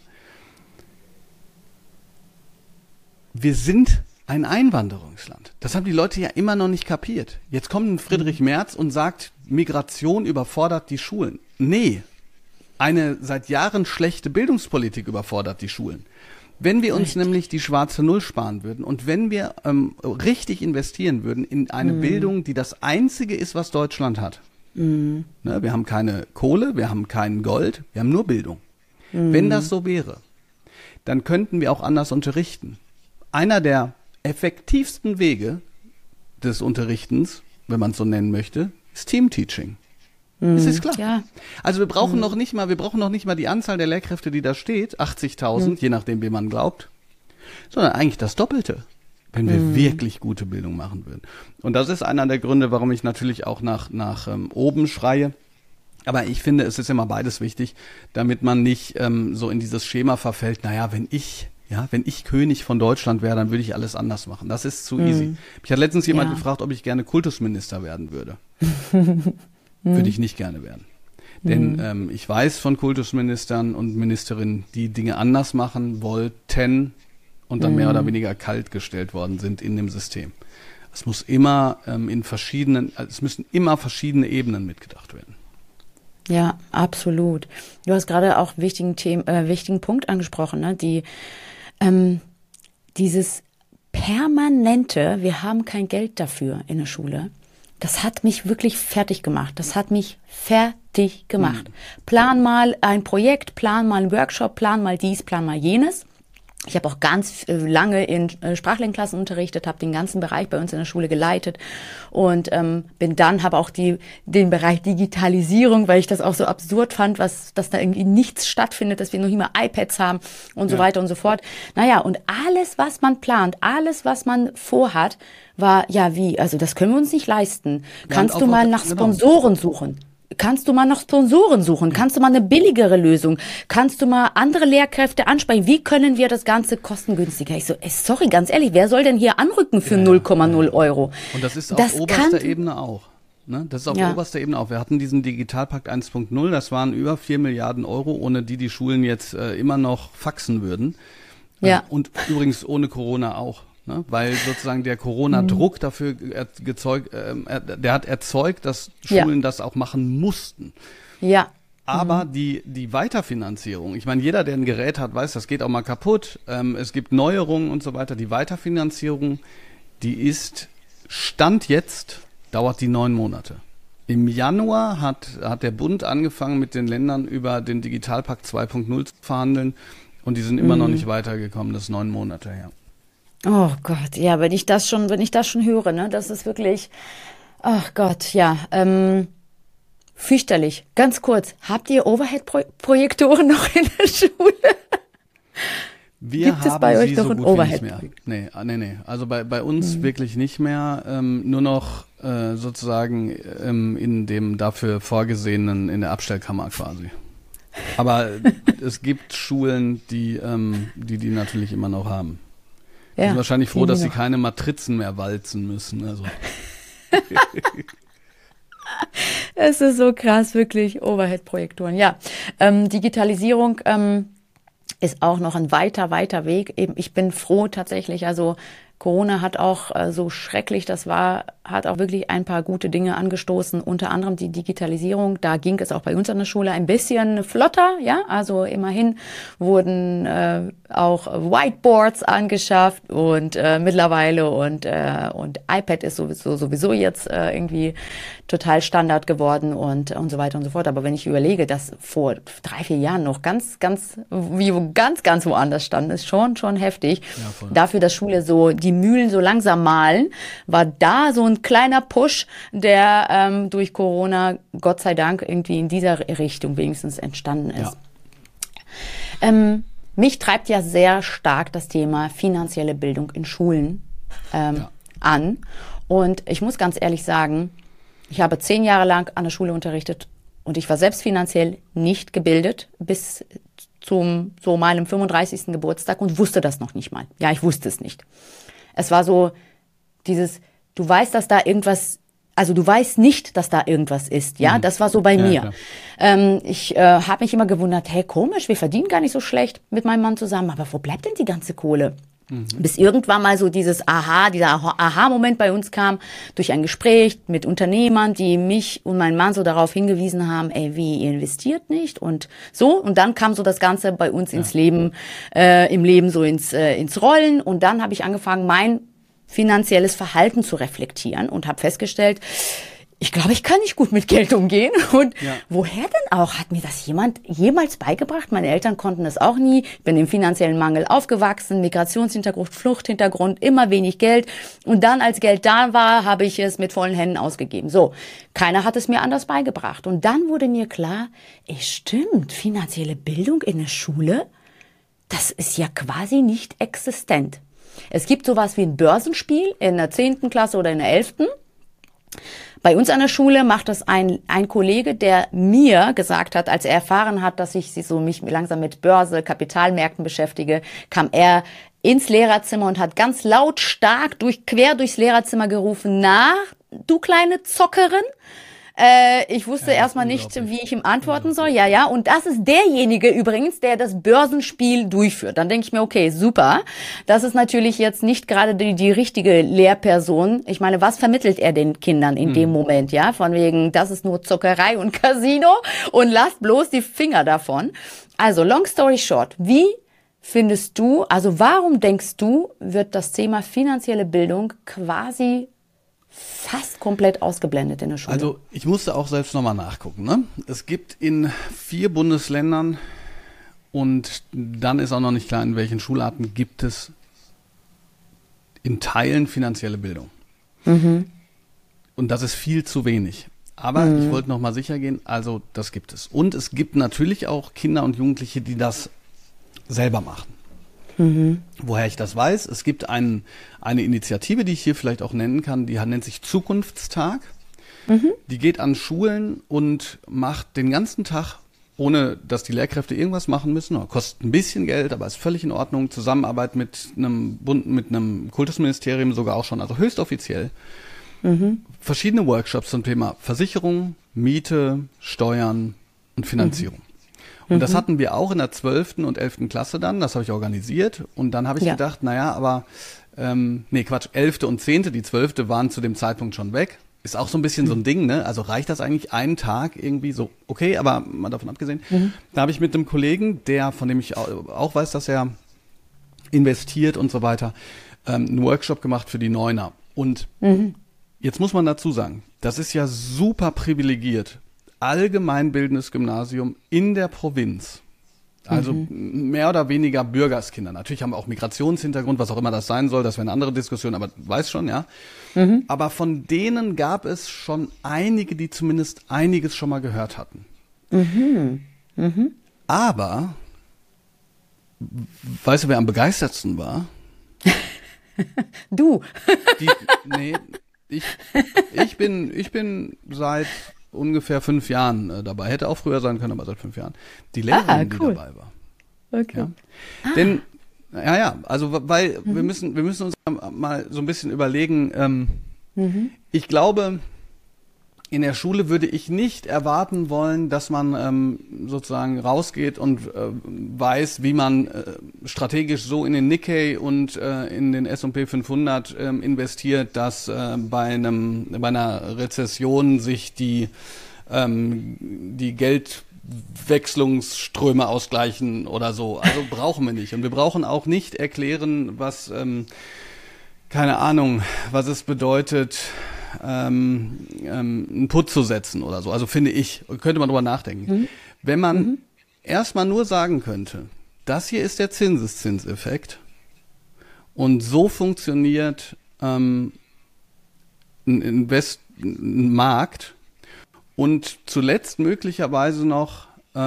wir sind ein Einwanderungsland. Das haben die Leute ja immer noch nicht kapiert. Jetzt kommt ein Friedrich Merz und sagt, Migration überfordert die Schulen. Nee, eine seit Jahren schlechte Bildungspolitik überfordert die Schulen. Wenn wir uns nämlich die schwarze Null sparen würden und wenn wir richtig investieren würden in eine Bildung, die das Einzige ist, was Deutschland hat. Ne, wir haben keine Kohle, wir haben kein Gold, wir haben nur Bildung. Wenn das so wäre, dann könnten wir auch anders unterrichten. Einer der effektivsten Wege des Unterrichtens, wenn man es so nennen möchte, ist Teamteaching. Das ist klar. Ja. Also wir brauchen noch nicht mal die Anzahl der Lehrkräfte, die da steht, 80.000, je nachdem, wem man glaubt. sondern eigentlich das Doppelte, wenn wir wirklich gute Bildung machen würden. Und das ist einer der Gründe, warum ich natürlich auch nach oben schreie. Aber ich finde, es ist immer beides wichtig, damit man nicht so in dieses Schema verfällt, naja, wenn ich König von Deutschland wäre, dann würde ich alles anders machen. Das ist zu easy. Mich hat letztens jemand gefragt, ob ich gerne Kultusminister werden würde. Würde ich nicht gerne werden. Denn ich weiß von Kultusministern und Ministerinnen, die Dinge anders machen wollten und dann mehr oder weniger kalt gestellt worden sind in dem System. Es muss immer es müssen immer verschiedene Ebenen mitgedacht werden. Ja, absolut. Du hast gerade auch wichtigen Punkt angesprochen, ne? Dieses permanente, wir haben kein Geld dafür in der Schule. Das hat mich wirklich fertig gemacht. Plan mal ein Projekt, plan mal ein Workshop, plan mal dies, plan mal jenes. Ich habe auch ganz lange in Sprachlernklassen unterrichtet, habe den ganzen Bereich bei uns in der Schule geleitet und habe auch den Bereich Digitalisierung, weil ich das auch so absurd fand, dass da irgendwie nichts stattfindet, dass wir noch immer iPads haben und so weiter und so fort. Naja, und alles, was man plant, alles, was man vorhat, war, also das können wir uns nicht leisten. Kannst du mal nach Sponsoren suchen? Kannst du mal eine billigere Lösung? Kannst du mal andere Lehrkräfte ansprechen? Wie können wir das Ganze kostengünstiger? Ich so, sorry, ganz ehrlich, wer soll denn hier anrücken für 0,0 Euro? Und das ist auf oberster Ebene auch. Ne? Das ist auf oberster Ebene auch. Wir hatten diesen Digitalpakt 1.0, das waren über 4 Milliarden Euro, ohne die Schulen jetzt immer noch faxen würden. Und übrigens ohne Corona auch. Ne? Weil sozusagen der Corona-Druck dafür der hat erzeugt, dass Schulen das auch machen mussten. Ja. Aber die Weiterfinanzierung, ich meine, jeder, der ein Gerät hat, weiß, das geht auch mal kaputt. Es gibt Neuerungen und so weiter. Die Weiterfinanzierung, die ist Stand jetzt, dauert die 9 Monate. Im Januar hat der Bund angefangen, mit den Ländern über den Digitalpakt 2.0 zu verhandeln und die sind immer noch nicht weitergekommen. Das ist 9 Monate her. Oh Gott, ja, wenn ich das schon höre, ne, das ist wirklich, ach Gott, ja, fürchterlich. Ganz kurz, habt ihr Overhead-Projektoren noch in der Schule? Gibt es bei euch noch ein Overhead-Projekt? Nee. Also bei uns wirklich nicht mehr, nur noch sozusagen in dem dafür vorgesehenen, in der Abstellkammer quasi. Aber es gibt Schulen, die natürlich immer noch haben. Die sind wahrscheinlich froh, dass sie keine Matrizen mehr walzen müssen. Also. Es ist so krass, wirklich, Overhead-Projektoren. Ja, Digitalisierung ist auch noch ein weiter Weg. Eben, ich bin froh tatsächlich, also Corona hat auch so schrecklich das war, hat auch wirklich ein paar gute Dinge angestoßen, unter anderem die Digitalisierung. Da ging es auch bei uns an der Schule ein bisschen flotter, ja, also immerhin wurden auch Whiteboards angeschafft und mittlerweile und iPad ist sowieso jetzt irgendwie total Standard geworden und so weiter und so fort. Aber wenn ich überlege, dass vor 3-4 Jahren noch ganz woanders stand, ist schon heftig. Ja, dafür, dass Schule so die Mühlen so langsam mahlen, war da so ein kleiner Push, der durch Corona, Gott sei Dank, irgendwie in dieser Richtung wenigstens entstanden ist. Ja. Mich treibt ja sehr stark das Thema finanzielle Bildung in Schulen an. Und ich muss ganz ehrlich sagen, ich habe 10 Jahre lang an der Schule unterrichtet und ich war selbst finanziell nicht gebildet bis zum meinem 35. Geburtstag und wusste das noch nicht mal. Ja, ich wusste es nicht. Es war so dieses, du weißt, dass da irgendwas, also du weißt nicht, dass da irgendwas ist. Ja, das war so bei mir. Ich habe mich immer gewundert, hey, komisch, wir verdienen gar nicht so schlecht mit meinem Mann zusammen, aber wo bleibt denn die ganze Kohle? Bis irgendwann mal so dieser Aha-Moment bei uns kam, durch ein Gespräch mit Unternehmern, die mich und meinen Mann so darauf hingewiesen haben, ey, wie, ihr investiert nicht und so. Und dann kam so das Ganze bei uns ins Leben, im Leben so ins Rollen. Und dann habe ich angefangen, mein finanzielles Verhalten zu reflektieren und habe festgestellt, ich glaube, ich kann nicht gut mit Geld umgehen. Und woher denn auch? Hat mir das jemand jemals beigebracht? Meine Eltern konnten das auch nie. Ich bin im finanziellen Mangel aufgewachsen, Migrationshintergrund, Fluchthintergrund, immer wenig Geld. Und dann, als Geld da war, habe ich es mit vollen Händen ausgegeben. So, keiner hat es mir anders beigebracht. Und dann wurde mir klar, stimmt, finanzielle Bildung in der Schule, das ist ja quasi nicht existent. Es gibt sowas wie ein Börsenspiel in der 10. Klasse oder in der 11. Bei uns an der Schule macht das ein Kollege, der mir gesagt hat, als er erfahren hat, dass ich mich langsam mit Börse, Kapitalmärkten beschäftige, kam er ins Lehrerzimmer und hat ganz lautstark quer durchs Lehrerzimmer gerufen, na, du kleine Zockerin? Ich wusste erstmal nicht, wie ich ihm antworten soll. Ja. Und das ist derjenige übrigens, der das Börsenspiel durchführt. Dann denke ich mir, okay, super. Das ist natürlich jetzt nicht gerade die richtige Lehrperson. Ich meine, was vermittelt er den Kindern in dem Moment? Ja, von wegen, das ist nur Zockerei und Casino und lasst bloß die Finger davon. Also, long story short, wie findest du, also warum denkst du, wird das Thema finanzielle Bildung quasi fast komplett ausgeblendet in der Schule? Also ich musste auch selbst nochmal nachgucken. Ne? Es gibt in 4 Bundesländern und dann ist auch noch nicht klar, in welchen Schularten gibt es in Teilen finanzielle Bildung. Und das ist viel zu wenig. Aber ich wollte nochmal sicher gehen, also das gibt es. Und es gibt natürlich auch Kinder und Jugendliche, die das selber machen. Woher ich das weiß, es gibt eine Initiative, die ich hier vielleicht auch nennen kann, die nennt sich Zukunftstag. Die geht an Schulen und macht den ganzen Tag, ohne dass die Lehrkräfte irgendwas machen müssen, kostet ein bisschen Geld, aber ist völlig in Ordnung, Zusammenarbeit mit einem Kultusministerium sogar auch schon, also höchst offiziell. Verschiedene Workshops zum Thema Versicherung, Miete, Steuern und Finanzierung. Und das hatten wir auch in der 12. und 11. Klasse dann, das habe ich organisiert. Und dann habe ich gedacht, 11. und 10., die 12. waren zu dem Zeitpunkt schon weg. Ist auch so ein bisschen so ein Ding, ne? Also reicht das eigentlich einen Tag irgendwie so? Okay, aber mal davon abgesehen. Da habe ich mit einem Kollegen, von dem ich auch weiß, dass er investiert und so weiter, einen Workshop gemacht für die Neuner. Und jetzt muss man dazu sagen, das ist ja super privilegiert. Allgemeinbildendes Gymnasium in der Provinz. Also mehr oder weniger Bürgerskinder. Natürlich haben wir auch Migrationshintergrund, was auch immer das sein soll. Das wäre eine andere Diskussion, aber du weißt schon, ja. Aber von denen gab es schon einige, die zumindest einiges schon mal gehört hatten. Aber, weißt du, wer am begeistertsten war? Du. Ich bin seit ungefähr 5 Jahren dabei. Hätte auch früher sein können, aber seit 5 Jahren. Die Lehrerin, die dabei war. Okay. Ja. Denn, also, weil wir müssen uns mal so ein bisschen überlegen, ich glaube, in der Schule würde ich nicht erwarten wollen, dass man sozusagen rausgeht und weiß, wie man strategisch so in den Nikkei und in den S&P 500 investiert, dass bei einer Rezession sich die Geldwechslungsströme ausgleichen oder so. Also brauchen wir nicht. Und wir brauchen auch nicht erklären, was, keine Ahnung, was es bedeutet, einen Put zu setzen oder so. Also finde ich, könnte man drüber nachdenken. Wenn man erstmal nur sagen könnte, das hier ist der Zinseszinseffekt und so funktioniert ein Markt und zuletzt möglicherweise noch,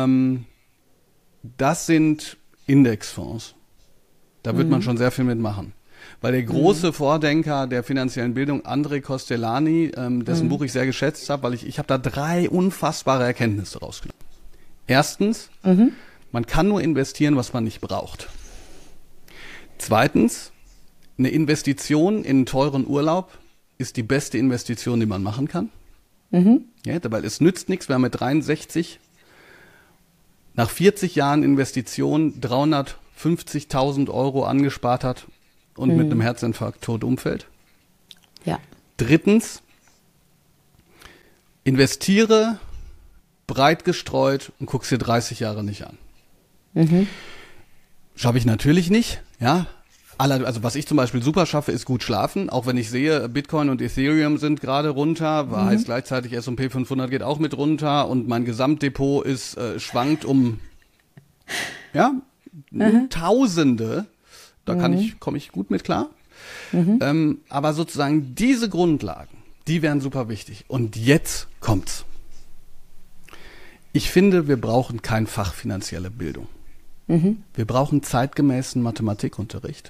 das sind Indexfonds. Da wird man schon sehr viel mitmachen. Weil der große Vordenker der finanziellen Bildung, André Costellani, dessen Buch ich sehr geschätzt habe, weil ich habe da 3 unfassbare Erkenntnisse rausgenommen. Erstens, man kann nur investieren, was man nicht braucht. Zweitens, eine Investition in einen teuren Urlaub ist die beste Investition, die man machen kann. Ja, weil es nützt nichts, wenn man mit 63 nach 40 Jahren Investition 350.000 Euro angespart hat und mit einem Herzinfarkt tot umfällt. Ja. Drittens, investiere breit gestreut und guck's dir 30 Jahre nicht an. Schaffe ich natürlich nicht, ja. Also was ich zum Beispiel super schaffe, ist gut schlafen. Auch wenn ich sehe, Bitcoin und Ethereum sind gerade runter, heißt gleichzeitig S&P 500 geht auch mit runter und mein Gesamtdepot ist schwankt um Tausende. Da komme ich gut mit klar. Aber sozusagen diese Grundlagen, die wären super wichtig. Und jetzt kommt's. Ich finde, wir brauchen kein Fach finanzielle Bildung. Wir brauchen zeitgemäßen Mathematikunterricht,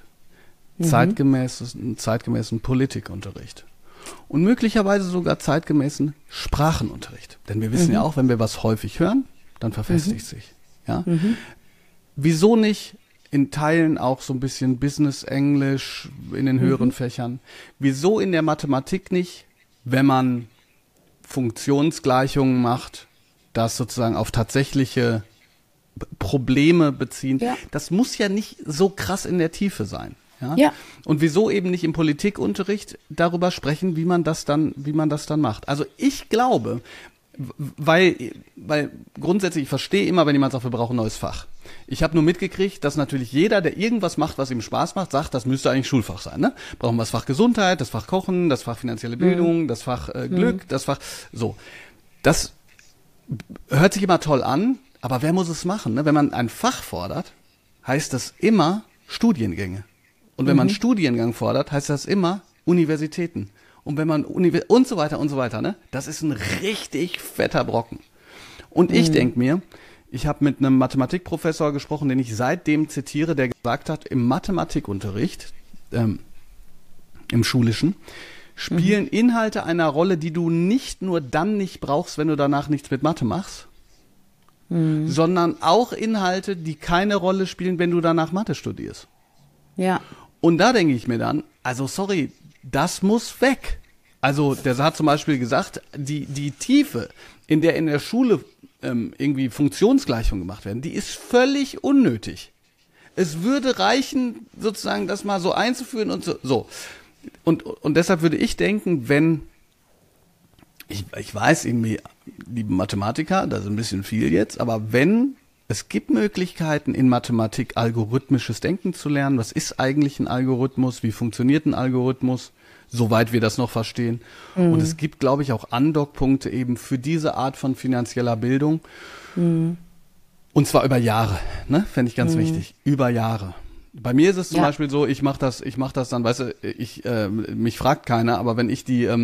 zeitgemäßen Politikunterricht und möglicherweise sogar zeitgemäßen Sprachenunterricht. Denn wir wissen ja auch, wenn wir was häufig hören, dann verfestigt sich. Ja? Wieso nicht in Teilen auch so ein bisschen Business-Englisch in den höheren Fächern? Wieso in der Mathematik nicht, wenn man Funktionsgleichungen macht, das sozusagen auf tatsächliche Probleme beziehen? Ja. Das muss ja nicht so krass in der Tiefe sein. Ja? Und wieso eben nicht im Politikunterricht darüber sprechen, wie man das dann macht? Also ich glaube, weil grundsätzlich, ich verstehe immer, wenn jemand sagt, wir brauchen ein neues Fach. Ich habe nur mitgekriegt, dass natürlich jeder, der irgendwas macht, was ihm Spaß macht, sagt, das müsste eigentlich Schulfach sein. Ne? Brauchen wir das Fach Gesundheit, das Fach Kochen, das Fach finanzielle Bildung, das Fach Glück, das Fach so. Das hört sich immer toll an, aber wer muss es machen? Ne? Wenn man ein Fach fordert, heißt das immer Studiengänge. Und wenn man Studiengang fordert, heißt das immer Universitäten. Und wenn man und so weiter, ne? Das ist ein richtig fetter Brocken. Und ich denke mir, ich habe mit einem Mathematikprofessor gesprochen, den ich seitdem zitiere, der gesagt hat, im Mathematikunterricht, im Schulischen, spielen Inhalte eine Rolle, die du nicht nur dann nicht brauchst, wenn du danach nichts mit Mathe machst, sondern auch Inhalte, die keine Rolle spielen, wenn du danach Mathe studierst. Ja. Und da denke ich mir dann, also sorry, das muss weg. Also der hat zum Beispiel gesagt, die Tiefe, in der Schule irgendwie Funktionsgleichungen gemacht werden, die ist völlig unnötig. Es würde reichen, sozusagen das mal so einzuführen und so. Und deshalb würde ich denken, wenn, ich weiß irgendwie, liebe Mathematiker, das ist ein bisschen viel jetzt, aber wenn es gibt Möglichkeiten in Mathematik algorithmisches Denken zu lernen. Was ist eigentlich ein Algorithmus? Wie funktioniert ein Algorithmus? Soweit wir das noch verstehen. Und es gibt, glaube ich, auch Andockpunkte eben für diese Art von finanzieller Bildung. Und zwar über Jahre, ne? Fände ich ganz wichtig. Über Jahre. Bei mir ist es zum Beispiel so, ich mach das dann, weißt du, mich fragt keiner, aber wenn ich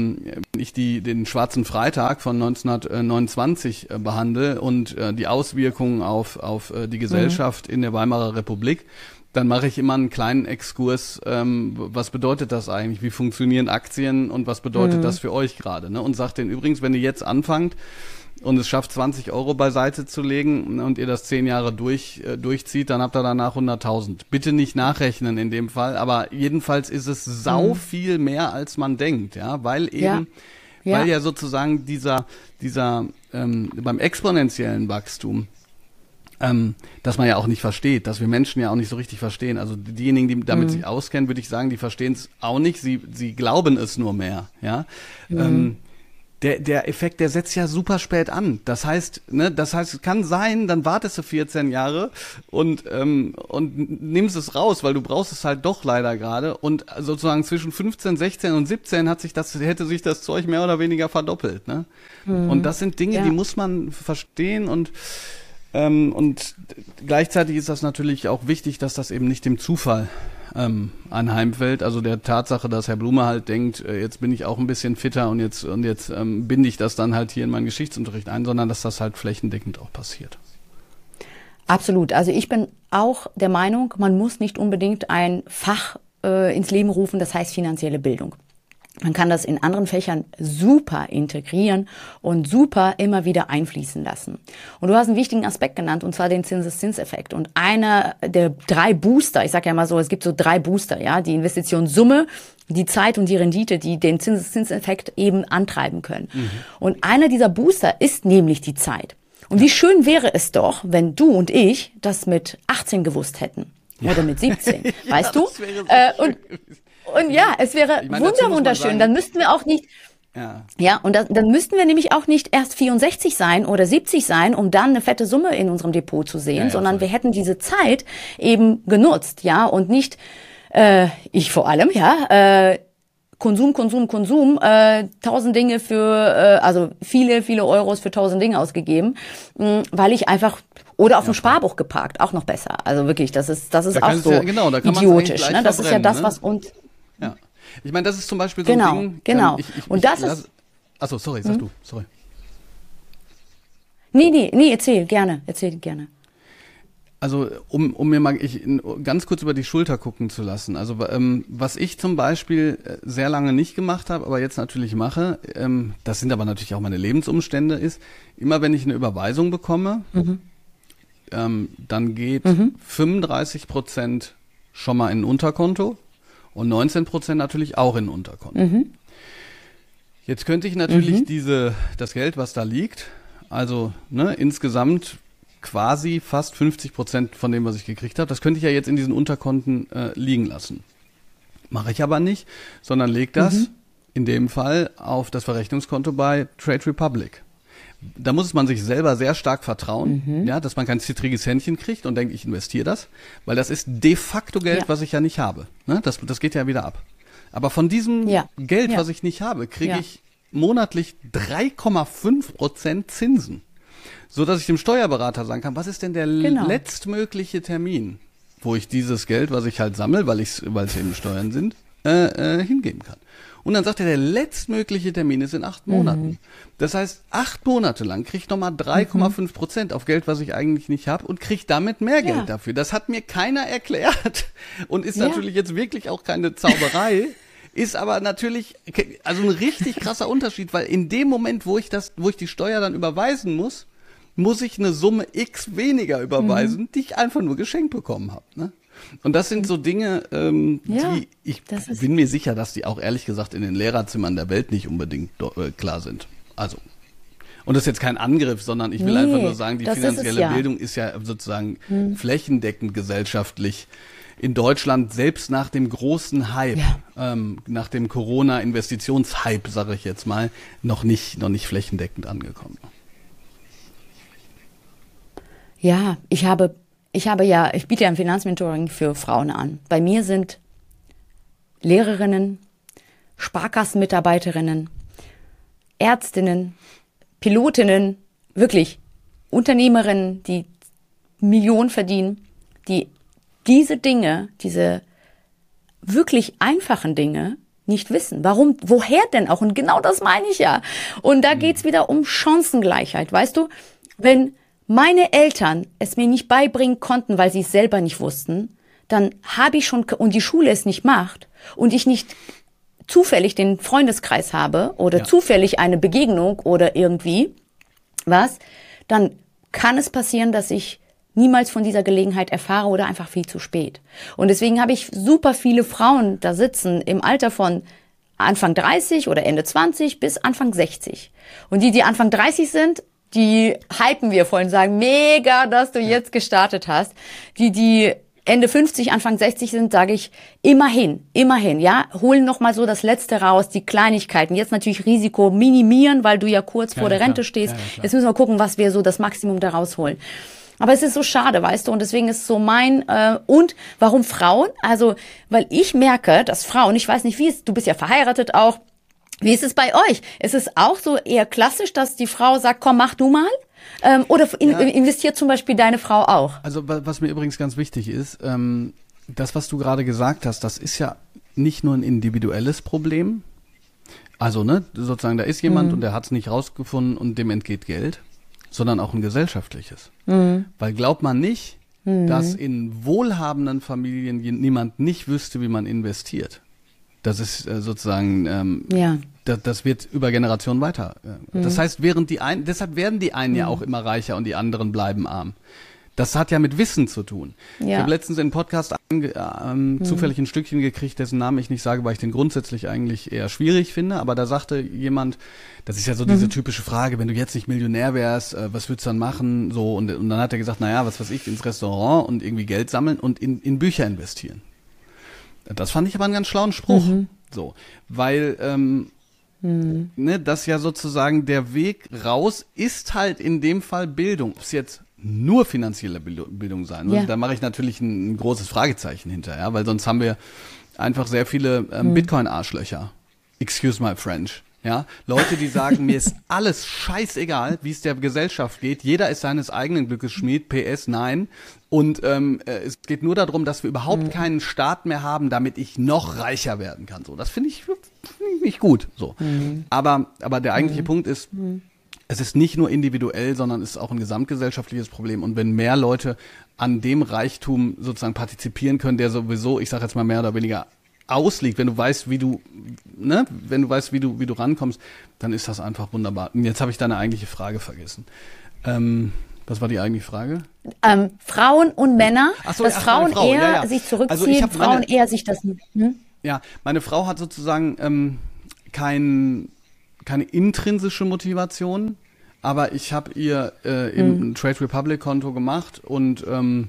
den Schwarzen Freitag von 1929 behandle und die Auswirkungen auf die Gesellschaft in der Weimarer Republik, dann mache ich immer einen kleinen Exkurs, was bedeutet das eigentlich, wie funktionieren Aktien und was bedeutet das für euch gerade, ne? Und sage denen übrigens, wenn ihr jetzt anfangt und es schafft 20 Euro beiseite zu legen und ihr das 10 Jahre durchzieht, dann habt ihr danach 100.000. Bitte nicht nachrechnen in dem Fall, aber jedenfalls ist es sau viel mehr, als man denkt, ja, weil eben, weil ja sozusagen dieser beim exponentiellen Wachstum, dass man ja auch nicht versteht, dass wir Menschen ja auch nicht so richtig verstehen. Also diejenigen, die damit sich auskennen, würde ich sagen, die verstehen es auch nicht, sie glauben es nur mehr, ja. Der Effekt, der setzt ja super spät an. Das heißt, es kann sein, dann wartest du 14 Jahre und nimmst es raus, weil du brauchst es halt doch leider gerade. Und sozusagen zwischen 15, 16 und 17 hätte sich das Zeug mehr oder weniger verdoppelt, ne? Und das sind Dinge, die muss man verstehen und gleichzeitig ist das natürlich auch wichtig, dass das eben nicht dem Zufall anheimfällt, also der Tatsache, dass Herr Blume halt denkt, jetzt bin ich auch ein bisschen fitter und jetzt binde ich das dann halt hier in meinen Geschichtsunterricht ein, sondern dass das halt flächendeckend auch passiert. Absolut. Also ich bin auch der Meinung, man muss nicht unbedingt ein Fach ins Leben rufen, das heißt finanzielle Bildung. Man kann das in anderen Fächern super integrieren und super immer wieder einfließen lassen. Und du hast einen wichtigen Aspekt genannt, und zwar den Zinseszinseffekt. Und einer der 3 Booster, ich sage ja mal so, es gibt so 3 Booster, ja, die Investitionssumme, die Zeit und die Rendite, die den Zinseszinseffekt eben antreiben können. Und einer dieser Booster ist nämlich die Zeit. Und wie schön wäre es doch, wenn du und ich das mit 18 gewusst hätten. Oder mit 17, weißt du? Und ja, es wäre wunderschön. Dann müssten wir auch nicht, und dann müssten wir nämlich auch nicht erst 64 sein oder 70 sein, um dann eine fette Summe in unserem Depot zu sehen, sondern wir hätten diese Zeit eben genutzt, ja, und nicht, ich vor allem, Konsum, 1000 Dinge also viele Euros für 1000 Dinge ausgegeben, weil ich einfach, oder auf dem Sparbuch geparkt, auch noch besser. Also wirklich, das ist auch so idiotisch, ne? Das ist ja das, was uns... Ja, ich meine, das ist zum Beispiel so ein Ding... Genau. Und das ist... Achso, sorry, sag du, sorry. Nee, erzähl gerne. Also um mir mal ganz kurz über die Schulter gucken zu lassen. Also was ich zum Beispiel sehr lange nicht gemacht habe, aber jetzt natürlich mache, das sind aber natürlich auch meine Lebensumstände, ist, immer wenn ich eine Überweisung bekomme, dann geht 35% schon mal in ein Unterkonto und 19% natürlich auch in ein Unterkonto. Jetzt könnte ich natürlich das Geld, was da liegt, also insgesamt quasi fast 50% von dem, was ich gekriegt habe, das könnte ich ja jetzt in diesen Unterkonten liegen lassen. Mache ich aber nicht, sondern lege das in dem Fall auf das Verrechnungskonto bei Trade Republic. Da muss man sich selber sehr stark vertrauen, ja, dass man kein zittriges Händchen kriegt und denkt, ich investiere das, weil das ist de facto Geld, was ich ja nicht habe. Ne? Das geht ja wieder ab. Aber von diesem Geld, was ich nicht habe, kriege ich monatlich 3,5% Zinsen. So dass ich dem Steuerberater sagen kann, was ist denn der letztmögliche Termin, wo ich dieses Geld, was ich halt sammle, weil es eben Steuern sind, hingeben kann. Und dann sagt er, der letztmögliche Termin ist in 8 Monaten. Das heißt, 8 Monate lang kriege ich nochmal 3,5% auf Geld, was ich eigentlich nicht habe und kriege damit mehr Geld dafür. Das hat mir keiner erklärt und ist natürlich jetzt wirklich auch keine Zauberei. Ist aber natürlich, also ein richtig krasser Unterschied, weil in dem Moment, wo ich die Steuer dann überweisen muss ich eine Summe X weniger überweisen, die ich einfach nur geschenkt bekommen habe. Ne? Und das sind so Dinge, die ich bin mir sicher, dass die auch ehrlich gesagt in den Lehrerzimmern der Welt nicht unbedingt klar sind. Also, und das ist jetzt kein Angriff, sondern ich will einfach nur sagen, die finanzielle Bildung ist ja sozusagen flächendeckend gesellschaftlich in Deutschland selbst nach dem großen Hype, nach dem Corona-Investitionshype, sage ich jetzt mal, noch nicht flächendeckend angekommen. Ja, ich biete ja ein Finanzmentoring für Frauen an. Bei mir sind Lehrerinnen, Sparkassenmitarbeiterinnen, Ärztinnen, Pilotinnen, wirklich Unternehmerinnen, die Millionen verdienen, die diese Dinge, diese wirklich einfachen Dinge nicht wissen. Warum, woher denn auch? Und genau das meine ich ja. Und da geht's wieder um Chancengleichheit. Weißt du, wenn meine Eltern es mir nicht beibringen konnten, weil sie es selber nicht wussten, dann habe ich schon, und die Schule es nicht macht und ich nicht zufällig den Freundeskreis habe oder zufällig eine Begegnung oder irgendwie was, dann kann es passieren, dass ich niemals von dieser Gelegenheit erfahre oder einfach viel zu spät. Und deswegen habe ich super viele Frauen da sitzen im Alter von Anfang 30 oder Ende 20 bis Anfang 60. Und die Anfang 30 sind, die hypen wir vorhin, sagen, mega, dass du jetzt gestartet hast. Die Ende 50, Anfang 60 sind, sage ich, immerhin, ja, holen noch mal so das Letzte raus, die Kleinigkeiten. Jetzt natürlich Risiko minimieren, weil du ja kurz vor der Rente stehst. Jetzt müssen wir gucken, was wir so das Maximum da rausholen. Aber es ist so schade, weißt du, und deswegen ist so und warum Frauen? Also, weil ich merke, dass Frauen, ich weiß nicht, du bist ja verheiratet auch, wie ist es bei euch? Ist es auch so eher klassisch, dass die Frau sagt, komm, mach du mal? Oder investiert zum Beispiel deine Frau auch? Also was mir übrigens ganz wichtig ist, das, was du gerade gesagt hast, das ist ja nicht nur ein individuelles Problem. Also sozusagen, da ist jemand und der hat es nicht rausgefunden und dem entgeht Geld, sondern auch ein gesellschaftliches. Weil glaubt man nicht, dass in wohlhabenden Familien niemand nicht wüsste, wie man investiert. Das ist sozusagen, das wird über Generationen weiter. Das heißt, deshalb werden die einen ja auch immer reicher und die anderen bleiben arm. Das hat ja mit Wissen zu tun. Ja. Ich habe letztens in einem Podcast zufällig ein Stückchen gekriegt, dessen Namen ich nicht sage, weil ich den grundsätzlich eigentlich eher schwierig finde. Aber da sagte jemand, das ist ja so diese typische Frage, wenn du jetzt nicht Millionär wärst, was würdest du dann machen? So, und dann hat er gesagt, naja, was weiß ich, ins Restaurant und irgendwie Geld sammeln und in Bücher investieren. Das fand ich aber einen ganz schlauen Spruch. So, weil das ja sozusagen der Weg raus ist halt in dem Fall Bildung. Ob es jetzt nur finanzielle Bildung sein muss, da mache ich natürlich ein großes Fragezeichen hinter, weil sonst haben wir einfach sehr viele Bitcoin-Arschlöcher. Excuse my French. Ja, Leute, die sagen, mir ist alles scheißegal, wie es der Gesellschaft geht. Jeder ist seines eigenen Glückes Schmied. PS, nein. Und es geht nur darum, dass wir überhaupt keinen Staat mehr haben, damit ich noch reicher werden kann. So, das finde ich nicht gut. So, aber der eigentliche Punkt ist, es ist nicht nur individuell, sondern es ist auch ein gesamtgesellschaftliches Problem. Und wenn mehr Leute an dem Reichtum sozusagen partizipieren können, der sowieso, ich sage jetzt mal mehr oder weniger ausliegt, wenn du weißt, wie du rankommst, dann ist das einfach wunderbar. Und jetzt habe ich deine eigentliche Frage vergessen. Was war die eigentliche Frage? Frauen und Männer, so, dass Frauen Frau, eher sich zurückziehen, also Frauen eher sich das... Ja, meine Frau hat sozusagen keine intrinsische Motivation, aber ich habe ihr eben ein Trade Republic Konto gemacht und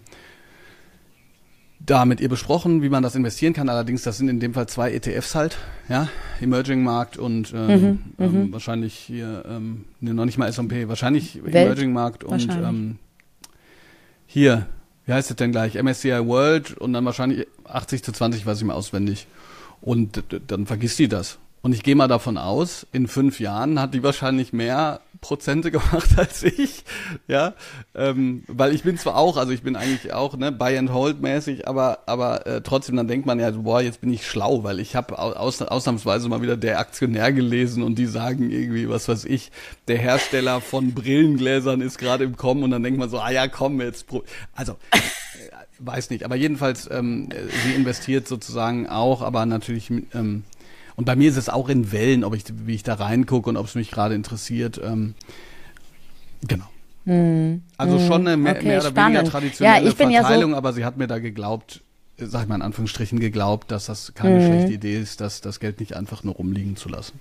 da mit ihr besprochen, wie man das investieren kann. Allerdings, das sind in dem Fall 2 ETFs halt, ja, Emerging Markt und wahrscheinlich hier, noch nicht mal S&P, wahrscheinlich Welt? Emerging Markt und hier, wie heißt es denn gleich, MSCI World und dann wahrscheinlich 80:20, weiß ich mal auswendig. Und dann vergisst die das. Und ich gehe mal davon aus, in 5 Jahren hat die wahrscheinlich mehr Prozente gemacht als ich, ja, weil ich bin zwar auch, also ich bin eigentlich auch, ne, Buy and Hold mäßig, aber trotzdem, dann denkt man ja, boah, jetzt bin ich schlau, weil ich habe ausnahmsweise mal wieder Der Aktionär gelesen und die sagen irgendwie, was weiß ich, der Hersteller von Brillengläsern ist gerade im Kommen und dann denkt man so, ja, komm jetzt, also weiß nicht, aber jedenfalls, sie investiert sozusagen auch, aber natürlich und bei mir ist es auch in Wellen, wie ich da reingucke und ob es mich gerade interessiert. Genau. Also schon eine mehr oder weniger traditionelle Verteilung, aber sie hat mir da geglaubt, sag ich mal in Anführungsstrichen geglaubt, dass das keine schlechte Idee ist, das Geld nicht einfach nur rumliegen zu lassen.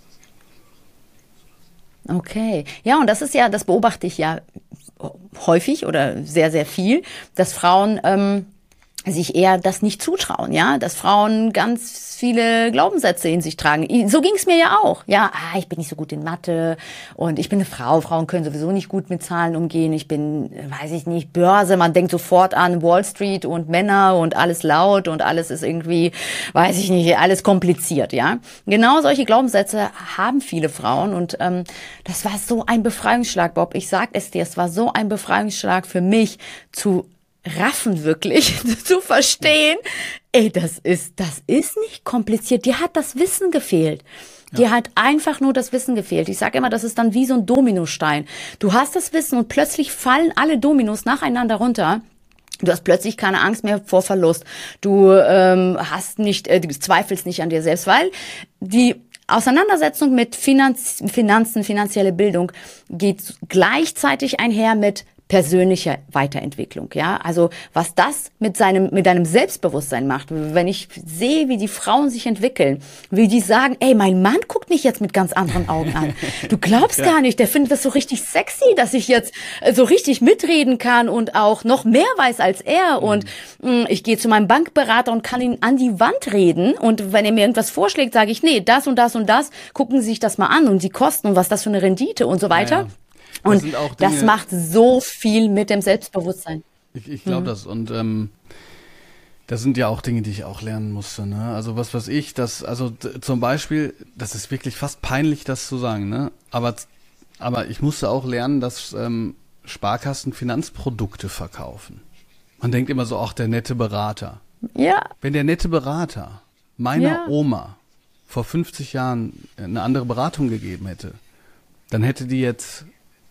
Okay. Ja, und das beobachte ich ja häufig oder sehr, sehr viel, dass Frauen sich eher das nicht zutrauen, ja, dass Frauen ganz viele Glaubenssätze in sich tragen. So ging es mir ja auch, ja, ich bin nicht so gut in Mathe und ich bin eine Frau, Frauen können sowieso nicht gut mit Zahlen umgehen, ich bin, weiß ich nicht, Börse, man denkt sofort an Wall Street und Männer und alles laut und alles ist irgendwie, weiß ich nicht, alles kompliziert, ja. Genau solche Glaubenssätze haben viele Frauen und das war so ein Befreiungsschlag, Bob, ich sag es dir, es war so ein Befreiungsschlag für mich zu raffen wirklich, zu verstehen, das ist nicht kompliziert. Dir hat das Wissen gefehlt. Dir hat einfach nur das Wissen gefehlt. Ich sage immer, das ist dann wie so ein Dominostein. Du hast das Wissen und plötzlich fallen alle Dominos nacheinander runter. Du hast plötzlich keine Angst mehr vor Verlust. Du du zweifelst nicht an dir selbst, weil die Auseinandersetzung mit Finanzen, finanzielle Bildung geht gleichzeitig einher mit persönlicher Weiterentwicklung, ja. Also, was das mit deinem Selbstbewusstsein macht, wenn ich sehe, wie die Frauen sich entwickeln, wie die sagen, mein Mann guckt mich jetzt mit ganz anderen Augen an. Du glaubst gar nicht, der findet das so richtig sexy, dass ich jetzt so richtig mitreden kann und auch noch mehr weiß als er und ich gehe zu meinem Bankberater und kann ihn an die Wand reden und wenn er mir irgendwas vorschlägt, sage ich, nee, das und das und das, gucken Sie sich das mal an und die Kosten und was das für eine Rendite und so weiter. Ja. Und das macht so viel mit dem Selbstbewusstsein. Ich glaube das. Und das sind ja auch Dinge, die ich auch lernen musste. Ne? Also was weiß ich, zum Beispiel, das ist wirklich fast peinlich, das zu sagen, ne? Aber ich musste auch lernen, dass Sparkassen Finanzprodukte verkaufen. Man denkt immer so, ach, der nette Berater. Ja. Wenn der nette Berater meiner Oma vor 50 Jahren eine andere Beratung gegeben hätte, dann hätte die jetzt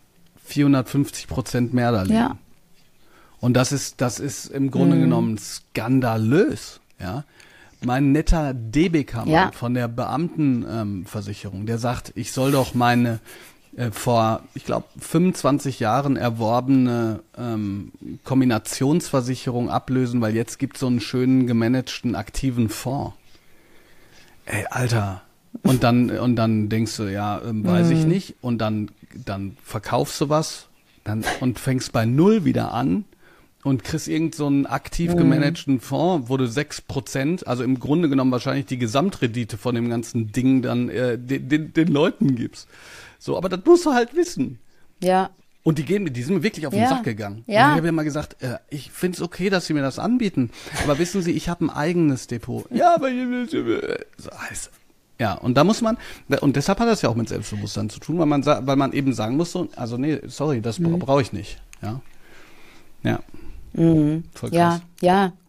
450% mehr da liegen. Ja. Und das ist im Grunde genommen skandalös, ja. Mein netter DBK-Mann von der Beamtenversicherung, der sagt, ich soll doch meine vor, ich glaube, 25 Jahren erworbene Kombinationsversicherung ablösen, weil jetzt gibt es so einen schönen gemanagten aktiven Fonds. Ey, Alter. Und dann denkst du, weiß ich nicht. Und dann verkaufst du was und fängst bei Null wieder an und kriegst irgend so einen aktiv gemanagten Fonds, wo du 6%, also im Grunde genommen wahrscheinlich die Gesamtrendite von dem ganzen Ding dann den Leuten gibst. So, aber das musst du halt wissen. Ja. Und die sind mir wirklich auf den Sack gegangen. Ja. Und ich habe ja mal gesagt, ich finde es okay, dass sie mir das anbieten. Aber wissen Sie, ich habe ein eigenes Depot. Ja, aber so heißt. Ja, und da muss man, und deshalb hat das ja auch mit Selbstbewusstsein zu tun, weil man eben sagen muss, so, also nee, sorry, das brauche ich nicht. Ja. Ja. Voll krass. Ja.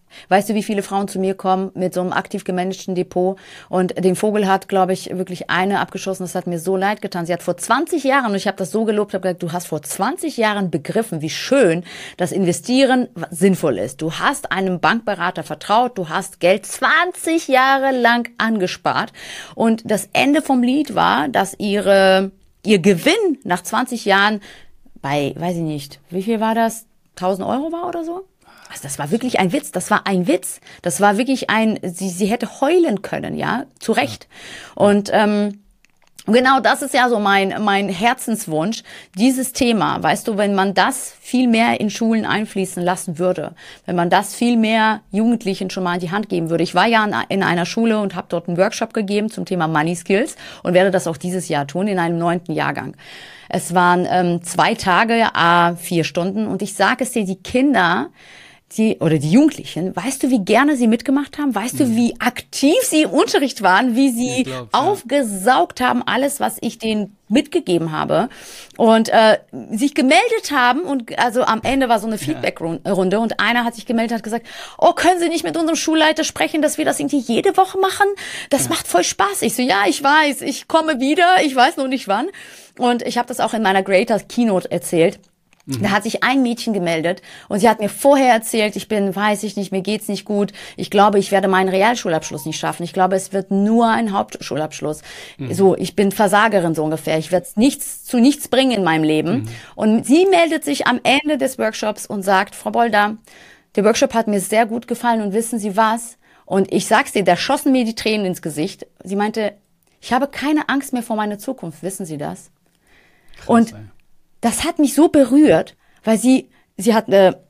Weißt du, wie viele Frauen zu mir kommen mit so einem aktiv gemanagten Depot? Und den Vogel hat, glaube ich, wirklich eine abgeschossen. Das hat mir so leid getan. Sie hat vor 20 Jahren, und ich habe das so gelobt, habe gesagt, du hast vor 20 Jahren begriffen, wie schön das Investieren sinnvoll ist. Du hast einem Bankberater vertraut, du hast Geld 20 Jahre lang angespart. Und das Ende vom Lied war, dass ihr Gewinn nach 20 Jahren bei, weiß ich nicht, wie viel war das? 1.000 Euro war oder so? Also das war wirklich ein Witz. Das war ein Witz. Das war wirklich sie hätte heulen können, ja, zu Recht. Ja. Und genau das ist ja so mein Herzenswunsch, dieses Thema. Weißt du, wenn man das viel mehr in Schulen einfließen lassen würde, wenn man das viel mehr Jugendlichen schon mal in die Hand geben würde. Ich war ja in einer Schule und habe dort einen Workshop gegeben zum Thema Money Skills und werde das auch dieses Jahr tun, in einem 9. Jahrgang. Es waren 2 Tage, 4 Stunden und ich sage es dir, die Kinder, die Jugendlichen, weißt du, wie gerne sie mitgemacht haben? Weißt du, wie aktiv sie im Unterricht waren, wie sie aufgesaugt haben, alles, was ich denen mitgegeben habe und sich gemeldet haben und also am Ende war so eine Feedback-Runde und einer hat sich gemeldet, hat gesagt, oh, können Sie nicht mit unserem Schulleiter sprechen, dass wir das irgendwie jede Woche machen? Das macht voll Spaß. Ich so, ja, ich weiß, ich komme wieder, ich weiß noch nicht wann. Und ich habe das auch in meiner Creator Keynote erzählt. Da hat sich ein Mädchen gemeldet und sie hat mir vorher erzählt, weiß ich nicht, mir geht's nicht gut. Ich glaube, ich werde meinen Realschulabschluss nicht schaffen. Ich glaube, es wird nur ein Hauptschulabschluss. So, ich bin Versagerin so ungefähr. Ich werde zu nichts bringen in meinem Leben. Und sie meldet sich am Ende des Workshops und sagt, Frau Bolder, der Workshop hat mir sehr gut gefallen und wissen Sie was? Und ich sag's dir, da schossen mir die Tränen ins Gesicht. Sie meinte, ich habe keine Angst mehr vor meiner Zukunft. Wissen Sie das? Krass, und das hat mich so berührt, weil sie hat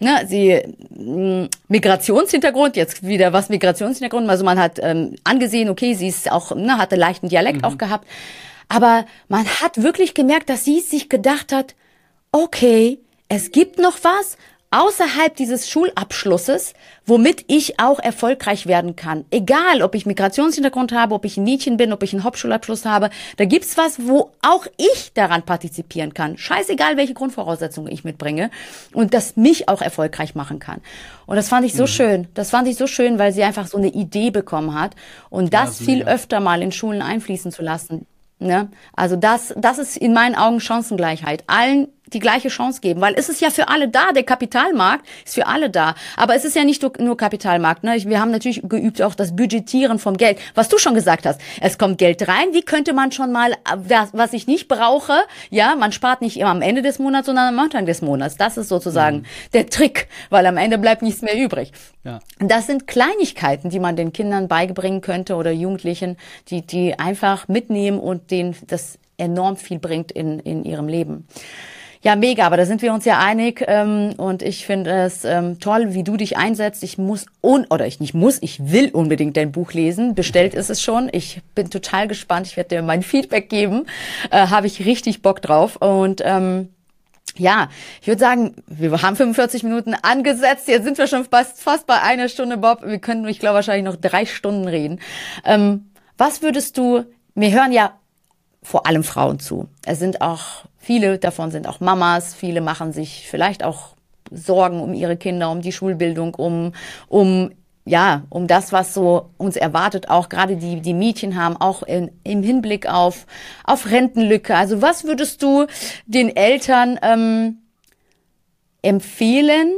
Migrationshintergrund, jetzt wieder was Migrationshintergrund, also man hat angesehen, okay, sie ist auch, hatte leichten Dialekt auch gehabt, aber man hat wirklich gemerkt, dass sie sich gedacht hat, okay, es gibt noch was außerhalb dieses Schulabschlusses, womit ich auch erfolgreich werden kann. Egal, ob ich Migrationshintergrund habe, ob ich ein Mädchen bin, ob ich einen Hauptschulabschluss habe, da gibt's was, wo auch ich daran partizipieren kann. Scheißegal, welche Grundvoraussetzungen ich mitbringe und das mich auch erfolgreich machen kann. Und das fand ich so schön. Das fand ich so schön, weil sie einfach so eine Idee bekommen hat und das viel öfter mal in Schulen einfließen zu lassen. Ne? Also das ist in meinen Augen Chancengleichheit. Allen die gleiche Chance geben, weil es ist ja für alle da, der Kapitalmarkt ist für alle da, aber es ist ja nicht nur Kapitalmarkt, ne? Wir haben natürlich geübt auch das Budgetieren vom Geld, was du schon gesagt hast, es kommt Geld rein, wie könnte man schon mal, was ich nicht brauche, ja, man spart nicht immer am Ende des Monats, sondern am Anfang des Monats, das ist sozusagen der Trick, weil am Ende bleibt nichts mehr übrig. Ja. Das sind Kleinigkeiten, die man den Kindern beibringen könnte oder Jugendlichen, die einfach mitnehmen und denen das enorm viel bringt in ihrem Leben. Ja, mega, aber da sind wir uns ja einig und ich finde es toll, wie du dich einsetzt. Ich will unbedingt dein Buch lesen. Bestellt ist es schon. Ich bin total gespannt. Ich werde dir mein Feedback geben. Habe ich richtig Bock drauf und ja, ich würde sagen, wir haben 45 Minuten angesetzt. Jetzt sind wir schon fast bei 1 Stunde, Bob. Wir können, ich glaube, wahrscheinlich noch 3 Stunden reden. Was würdest du, wir hören ja vor allem Frauen zu. Viele davon sind auch Mamas, viele machen sich vielleicht auch Sorgen um ihre Kinder, um die Schulbildung, um das, was so uns erwartet, auch gerade die Mädchen haben, auch im Hinblick auf Rentenlücke. Also was würdest du den Eltern empfehlen,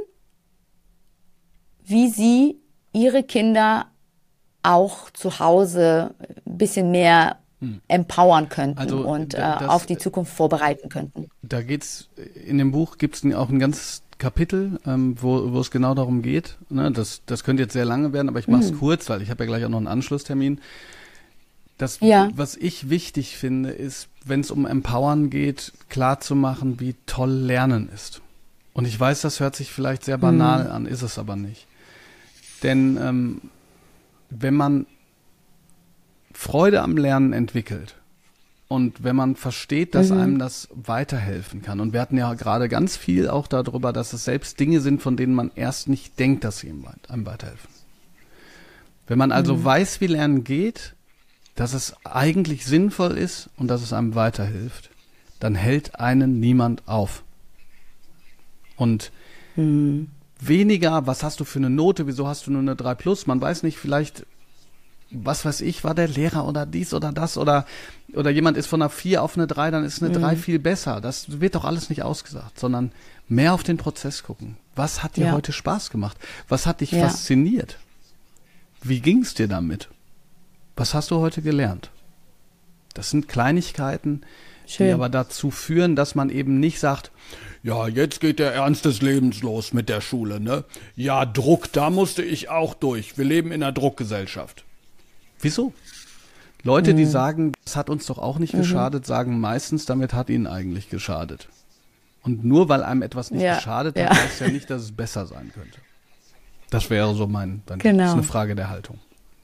wie sie ihre Kinder auch zu Hause ein bisschen mehr empowern könnten und auf die Zukunft vorbereiten könnten? Da geht's, in dem Buch gibt's auch ein ganzes Kapitel, wo es genau darum geht. Ne? Das könnte jetzt sehr lange werden, aber ich mache es kurz, weil ich habe ja gleich auch noch einen Anschlusstermin. Was ich wichtig finde, ist, wenn es um Empowern geht, klar zu machen, wie toll Lernen ist. Und ich weiß, das hört sich vielleicht sehr banal an, ist es aber nicht. Denn wenn man Freude am Lernen entwickelt und wenn man versteht, dass einem das weiterhelfen kann, und wir hatten ja gerade ganz viel auch darüber, dass es selbst Dinge sind, von denen man erst nicht denkt, dass sie einem weiterhelfen. Wenn man also weiß, wie Lernen geht, dass es eigentlich sinnvoll ist und dass es einem weiterhilft, dann hält einen niemand auf. Und weniger, was hast du für eine Note, wieso hast du nur eine 3+, man weiß nicht, vielleicht, was weiß ich, war der Lehrer oder dies oder das oder jemand ist von einer 4 auf eine 3, dann ist eine 3 viel besser. Das wird doch alles nicht ausgesagt, sondern mehr auf den Prozess gucken. Was hat dir heute Spaß gemacht? Was hat dich fasziniert? Wie ging es dir damit? Was hast du heute gelernt? Das sind Kleinigkeiten, die aber dazu führen, dass man eben nicht sagt, ja, jetzt geht der Ernst des Lebens los mit der Schule, ne? Ja, Druck, da musste ich auch durch. Wir leben in einer Druckgesellschaft. Wieso? Leute, die sagen, das hat uns doch auch nicht geschadet, sagen meistens, damit hat ihnen eigentlich geschadet. Und nur weil einem etwas nicht geschadet hat, heißt ja nicht, dass es besser sein könnte. Das wäre so das ist eine Frage der Haltung.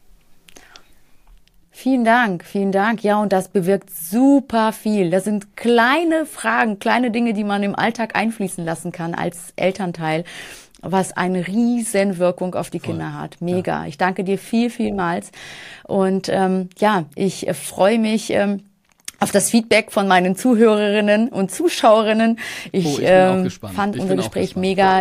Vielen Dank, vielen Dank. Ja, und das bewirkt super viel. Das sind kleine Fragen, kleine Dinge, die man im Alltag einfließen lassen kann als Elternteil, was eine riesen Wirkung auf die Kinder hat. Mega. Ja. Ich danke dir vielmals. Und ich freue mich auf das Feedback von meinen Zuhörerinnen und Zuschauerinnen. Ich bin auch gespannt. Fand unser Gespräch mega.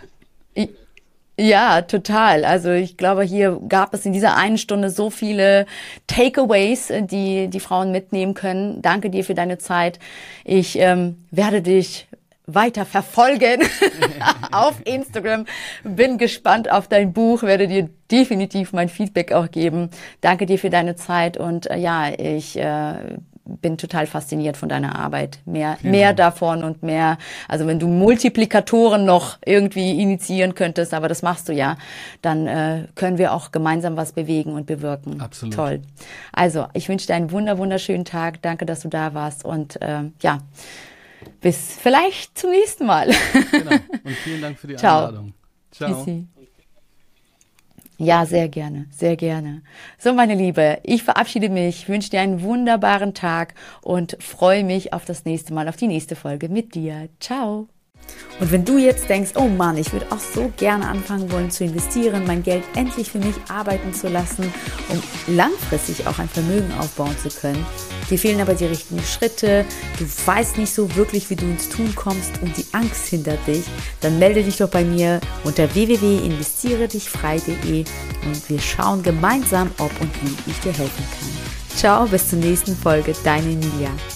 Ja, total. Also ich glaube, hier gab es in dieser einen Stunde so viele Takeaways, die Frauen mitnehmen können. Danke dir für deine Zeit. Ich werde dich weiter verfolgen auf Instagram. Bin gespannt auf dein Buch, werde dir definitiv mein Feedback auch geben. Danke dir für deine Zeit und ich bin total fasziniert von deiner Arbeit. Mehr davon und mehr, also wenn du Multiplikatoren noch irgendwie initiieren könntest, aber das machst du ja, dann können wir auch gemeinsam was bewegen und bewirken. Absolut. Toll. Also, ich wünsche dir einen wunderschönen Tag. Danke, dass du da warst und bis vielleicht zum nächsten Mal. Genau. Und vielen Dank für die Einladung. Ciao. Tschüssi. Ja, sehr gerne, sehr gerne. So, meine Liebe, ich verabschiede mich, wünsche dir einen wunderbaren Tag und freue mich auf das nächste Mal, auf die nächste Folge mit dir. Ciao. Und wenn du jetzt denkst, oh Mann, ich würde auch so gerne anfangen wollen zu investieren, mein Geld endlich für mich arbeiten zu lassen, um langfristig auch ein Vermögen aufbauen zu können, dir fehlen aber die richtigen Schritte, du weißt nicht so wirklich, wie du ins Tun kommst und die Angst hindert dich, dann melde dich doch bei mir unter www.investieredichfrei.de und wir schauen gemeinsam, ob und wie ich dir helfen kann. Ciao, bis zur nächsten Folge, deine Emilia.